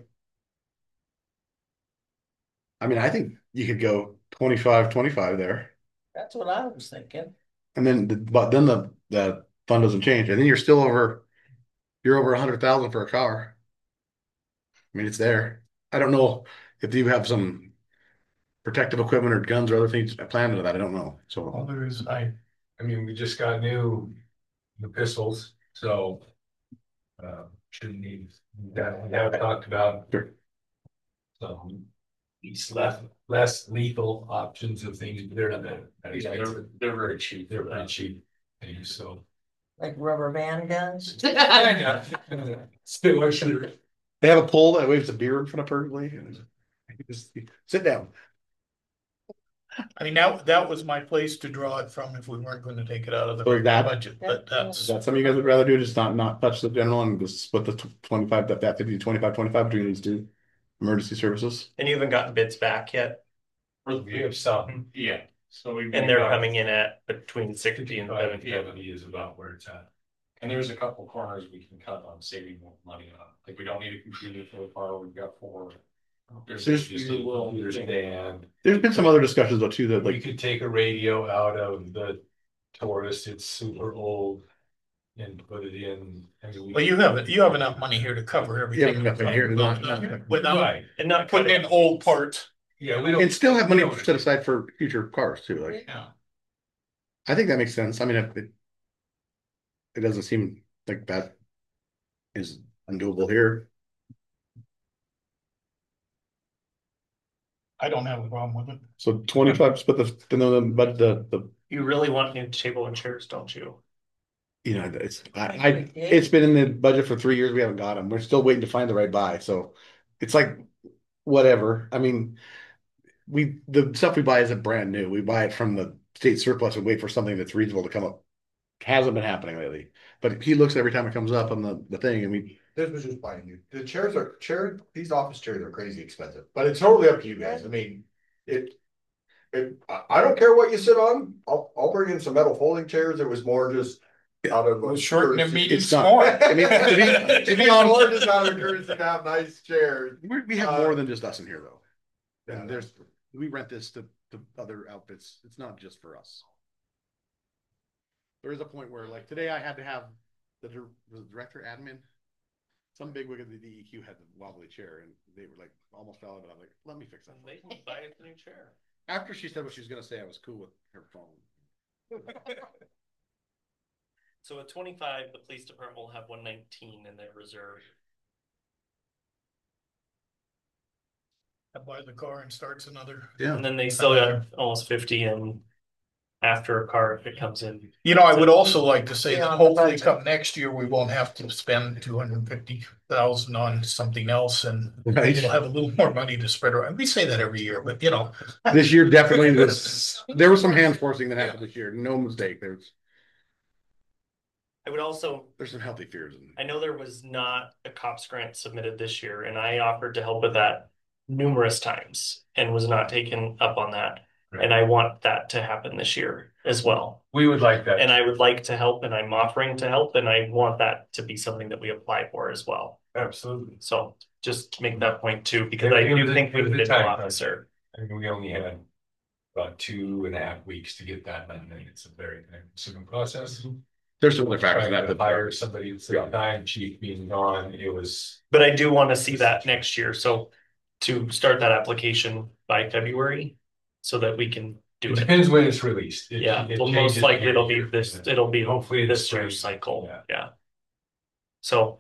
I mean, I think you could go twenty-five, twenty-five there. That's what I was thinking. And then, the, but then the, the fund doesn't change, and then you're still over, you're over a hundred thousand for a car. I mean, it's there. I don't know if you have some protective equipment or guns or other things planned into that. I don't know. all So there is, I, I mean, we just got new, new pistols, so. Uh, shouldn't need that, we have talked about. Sure. Some these less, less lethal options of things, but they're not that. Yeah, they're, they're very cheap. They're pretty cheap, and so. Like rubber band guns. Still, shooter. they have a pole that waves a beer in front of Berkeley. And you just sit down. I mean, that, that was my place to draw it from if we weren't going to take it out of the Like that? budget, but Is that's. that something you guys would rather do? Just not not touch the general and just split the twenty-five, that that fifty, twenty-five, twenty-five between these two emergency services? And you haven't gotten bids back yet. We have some, Yeah, so we. And they're coming in at between sixty and seventy. seventy is about where it's at. And there's a couple corners we can cut on saving more money on, like we don't need a computer for the car, we've got four. There's There's- just a little. Understand. There's been some other discussions though too that We like could take a radio out of the Taurus, it's super old. And put it in. I mean, we- Well, you have, you have enough money here to cover yeah, everything. nothing here, not, not, Without Right, And not putting in old parts. yeah, we don't. and still have money set aside for future cars too. Like Yeah. I think that makes sense. I mean, it it, it doesn't seem like that is undoable here. I don't have a problem with it. So twenty-five, split the, the, the, but the, the, You really want new table and chairs, don't you? you know, it's, I, I, it's been in the budget for three years. We haven't got them. We're still waiting to find the right buy. So it's like, whatever. I mean, we, the stuff we buy isn't brand new. We buy it from the state surplus and wait for something that's reasonable to come up. Hasn't been happening lately, but he looks every time it comes up on the, the thing and we, This was just buying you. The chairs are, chair, these office chairs are crazy expensive, but it's totally up to you guys. I mean, it. It, I, I don't care what you sit on. I'll, I'll bring in some metal folding chairs. It was more just out of. Well, shorten the meeting It's not- more. I mean, to be- to be It's honest- more just out of courtesy to have nice chairs. we we have Uh, more than just us in here though. Yeah. And there's, we rent this to, to other outfits. It's not just for us. There is a point where like today I had to have the, dir- the director admin. Some big wig of the D E Q had the wobbly chair and they were like almost fell out of it. I'm like, let me fix that. They can buy a new chair. After she said what she was gonna say, I was cool with her phone. So at twenty-five, the police department will have one nineteen in their reserve. I buy the car and starts another. Yeah. And then they still got almost fifty in after a car if it comes in. You know, I would also like to say Yeah, that on the hopefully budget. come next year, we won't have to spend two hundred and fifty thousand on something else and Right. we'll have a little more money to spread around. We say that every year, but you know. This year definitely was, there was some hand forcing that happened this year. No mistake. There's, I would also, there's some healthy fears. In I know there was not a COPS grant submitted this year, and I offered to help with that numerous times and was not taken up on that. And I want that to happen this year as well. We would like that. And I would like to help, and I'm offering to help, and I want that to be something that we apply for as well. Absolutely. So just make that point too, because Yeah, I it was do a- think we it was a need a new time crunch. officer. I mean, we only had about two and a half weeks to get that done, and it's a very time consuming process. There's some other factors in Trying that, to but hire somebody at the same time, chief being gone, it was. But I do want to see that next year, so to start that application by February, so that we can do It it. depends when it's released. It- Yeah, it well, most changes likely it'll be year. this, it'll be Hopefully hopefully it's this year's spring. cycle, Yeah. yeah. So,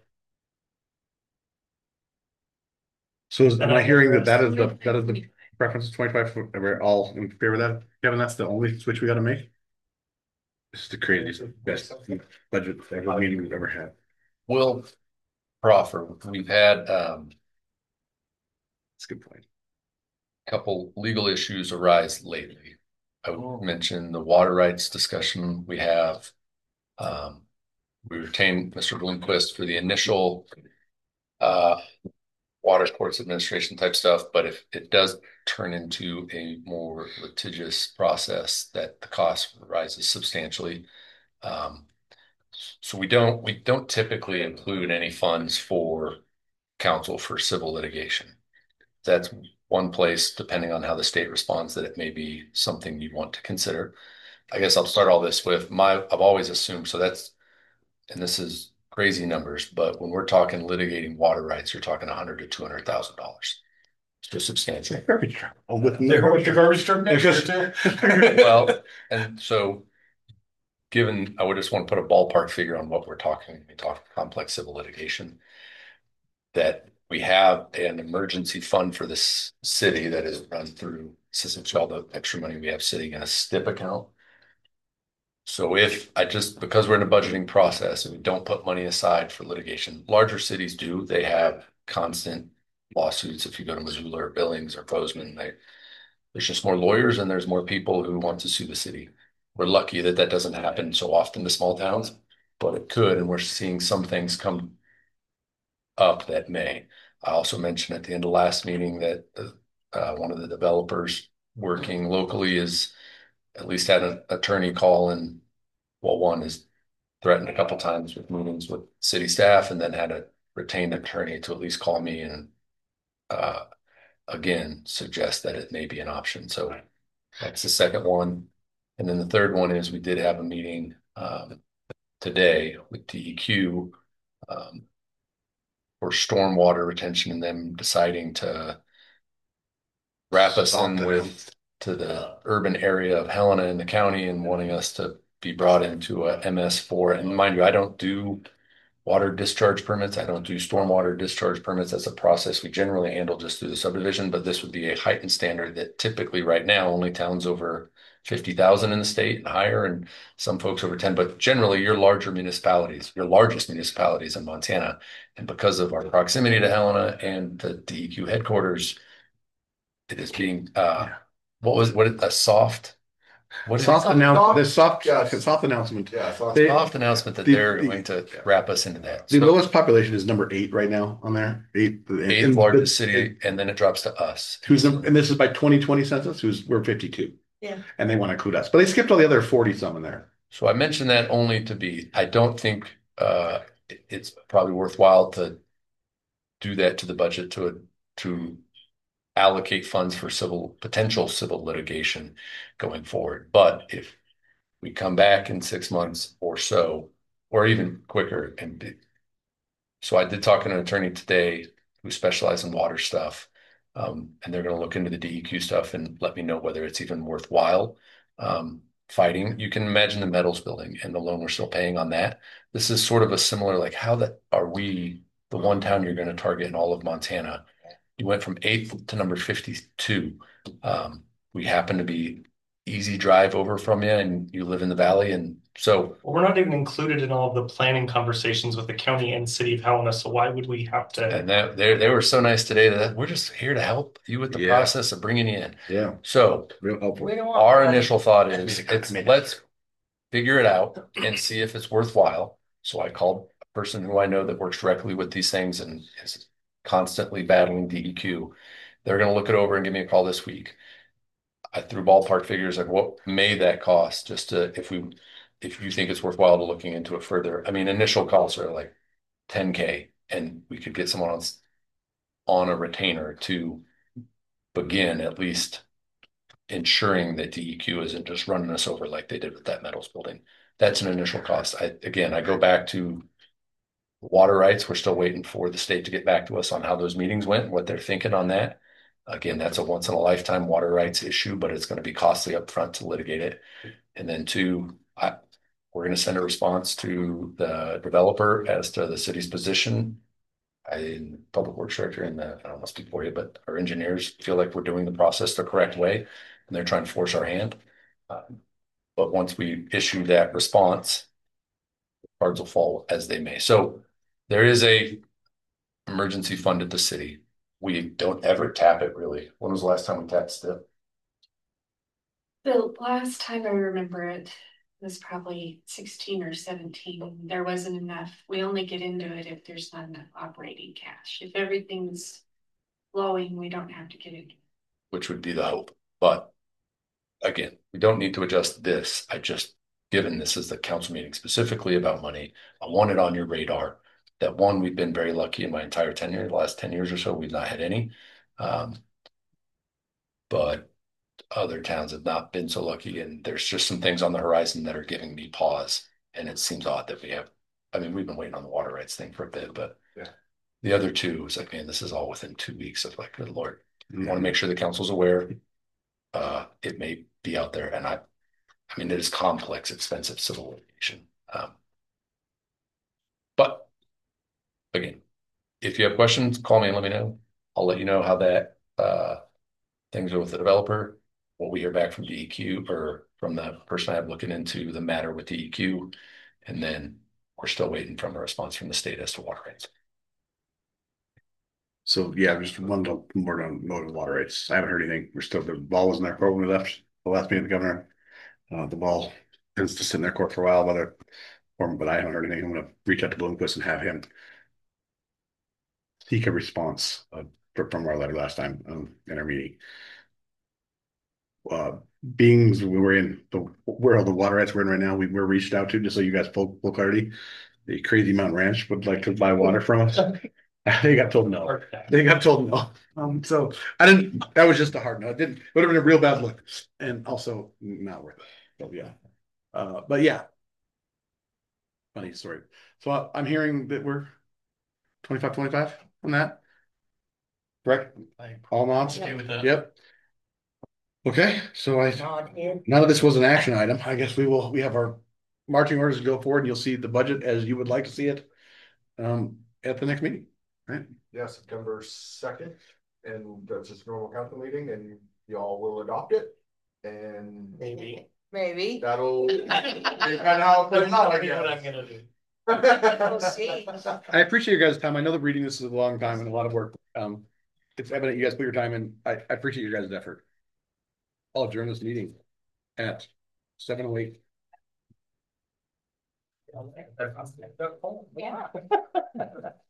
So is, am And I I hearing never that that is the, asked- that is the preference of twenty-five, foot- we're all in favor of that? Kevin, that's the only switch we gotta make? This is the craziest, best budget ever meeting we've ever had. Will proffer, we've had um That's a good point. a couple legal issues arise lately. I would mention the water rights discussion we have. Um, we retained Mister Bloomquist for the initial uh water courts administration type stuff, but if it does turn into a more litigious process, that the cost rises substantially. Um, so we don't we don't typically include any funds for counsel for civil litigation. That's one place, depending on how the state responds, that it may be something you want to consider. I guess I'll start all this with my, I've always assumed, so that's, and this is crazy numbers, but when we're talking litigating water rights, you're talking a hundred to two hundred thousand dollars. It's just substantial. Garbage truck. Oh, with me. There goes the garbage truck next year too. Well, and so given, I would just want to put a ballpark figure on what we're talking, we talk complex civil litigation, that we have an emergency fund for this city that is run through, essentially all the extra money we have sitting in a S T I P account. So if I just, because we're in a budgeting process and we don't put money aside for litigation, larger cities do, they have constant lawsuits. If you go to Missoula or Billings or Bozeman, they, there's just more lawyers and there's more people who want to sue the city. We're lucky that that doesn't happen so often to small towns, but it could, and we're seeing some things come up that may. I also mentioned at the end of last meeting that uh, one of the developers working locally is at least had an attorney call, and well, one is threatened a couple times with meetings with city staff, and then had a retained attorney to at least call me and uh, again suggest that it may be an option. So that's the second one. And then the third one is we did have a meeting um, today with D E Q um, for stormwater retention, and them deciding to wrap us in with to the urban area of Helena in the county and wanting us to be brought into a M S four. And mind you, I don't do water discharge permits. I don't do stormwater discharge permits. That's a process we generally handle just through the subdivision, but this would be a heightened standard that typically right now only towns over fifty thousand in the state and higher, and some folks over ten, but generally your larger municipalities, your largest municipalities in Montana. And because of our proximity to Helena and the D E Q headquarters, it is being, uh, what was, what, a soft, what is it? Soft announcement, this soft, Yeah. soft announcement. Yeah, so They- Soft announcement that the- they're the- going to wrap us into that. The So lowest population is number eight right now on there, eight. eighth and- largest city, and then it drops to us. Who's, the- and this is by twenty twenty census, who's, we're fifty-two. Yeah. And they want to include us, but they skipped all the other forty some in there. So I mentioned that only to be, I don't think uh it- it's probably worthwhile to do that to the budget to to allocate funds for civil, potential civil litigation going forward. But if we come back in six months or so, or even quicker, and be, so I did talk to an attorney today who specializes in water stuff. Um, and they're going to look into the D E Q stuff and let me know whether it's even worthwhile um, fighting. You can imagine the metals building and the loan we're still paying on that. This is sort of a similar, like, how that are we the one town you're going to target in all of Montana? You went from eighth to number fifty-two. Um, we happen to be easy drive over from you, and you live in the valley, and so Well, we're not even included in all of the planning conversations with the county and city of Helena, so why would we have to? and that they they were so nice today that we're just here to help you with the Yeah. process of bringing you in. Yeah, So real helpful. We don't want. our money. initial thought is Committee, it's committee. let's figure it out and see if it's worthwhile. So I called a person who I know that works directly with these things and is constantly battling D E Q. They're going to look it over and give me a call this week. I threw ballpark figures like what may that cost, just to, if we, if you think it's worthwhile to looking into it further. I mean, initial costs are like ten K And we could get someone else on a retainer to begin at least ensuring that D E Q isn't just running us over like they did with that metals building. That's an initial cost. I, again, I go back to water rights. We're still waiting for the state to get back to us on how those meetings went and what they're thinking on that. Again, that's a once in a lifetime water rights issue, but it's going to be costly up front to litigate it. And then two, I, we're going to send a response to the developer as to the city's position. I, public works director and the, I don't want to speak for you, but our engineers feel like we're doing the process the correct way and they're trying to force our hand. Um, but once we issue that response, cards will fall as they may. So there is a emergency fund at the city. We don't ever tap it really. When was the last time we tapped it? The last time I remember it was probably sixteen or seventeen. There wasn't enough. We only get into it if there's not enough operating cash. If everything's flowing, we don't have to get into it. Which would be the hope. But again, we don't need to adjust this. I just, given this is the council meeting specifically about money, I want it on your radar. That one, we've been very lucky in my entire tenure, the last ten years or so, we've not had any. Um, but other towns have not been so lucky, and there's just some things on the horizon that are giving me pause. And it seems odd that we have, I mean, we've been waiting on the water rights thing for a bit, but yeah. The other two is like, man, this is all within two weeks of like, good Lord. I want to make sure the council's aware. Uh, it may be out there, and I, I mean, it is complex, expensive civil litigation. Um, but again, if you have questions, call me and let me know. I'll let you know how that uh, things are with the developer. What we hear back from D E Q or from the person I have looking into the matter with D E Q, and then we're still waiting from a response from the state as to water rights. So yeah, just one more on note of water rights. I haven't heard anything. We're still, the ball was in their court when we left the last meeting of the governor. Uh, the ball tends to sit in their court for a while, whether, or, but I haven't heard anything. I'm going to reach out to Bloomquist and have him seek a response uh, from our letter last time um, in our meeting. Uh, beings we were in the where all the water rights we're in right now, we were reached out to, just so you guys full, full clarity. The Crazy Mountain Ranch would like to buy water from us. They got told no. They got told no. Um, so I didn't. That was just a hard no. It didn't. Would have been a real bad look, and also not worth it. So yeah. Uh, but yeah. Funny story. So I, I'm hearing that we're twenty-five twenty-five on that. Correct. All nods. Okay with that. Yep. Okay. So I. Nod in. None of this was an action item. I guess we will. We have our marching orders to go forward, and you'll see the budget as you would like to see it um, at the next meeting. Right. Yeah, September second, and that's just a normal council meeting, and y'all will adopt it. And Maybe. Maybe. that'll be kind of how it plays out, I Maybe what I'm guess. gonna do. We'll see. I appreciate your guys' time. I know that reading this is a long time and a lot of work. Um, it's evident you guys put your time in. I, I appreciate your guys' effort. I'll adjourn this meeting at seven oh eight. Yeah.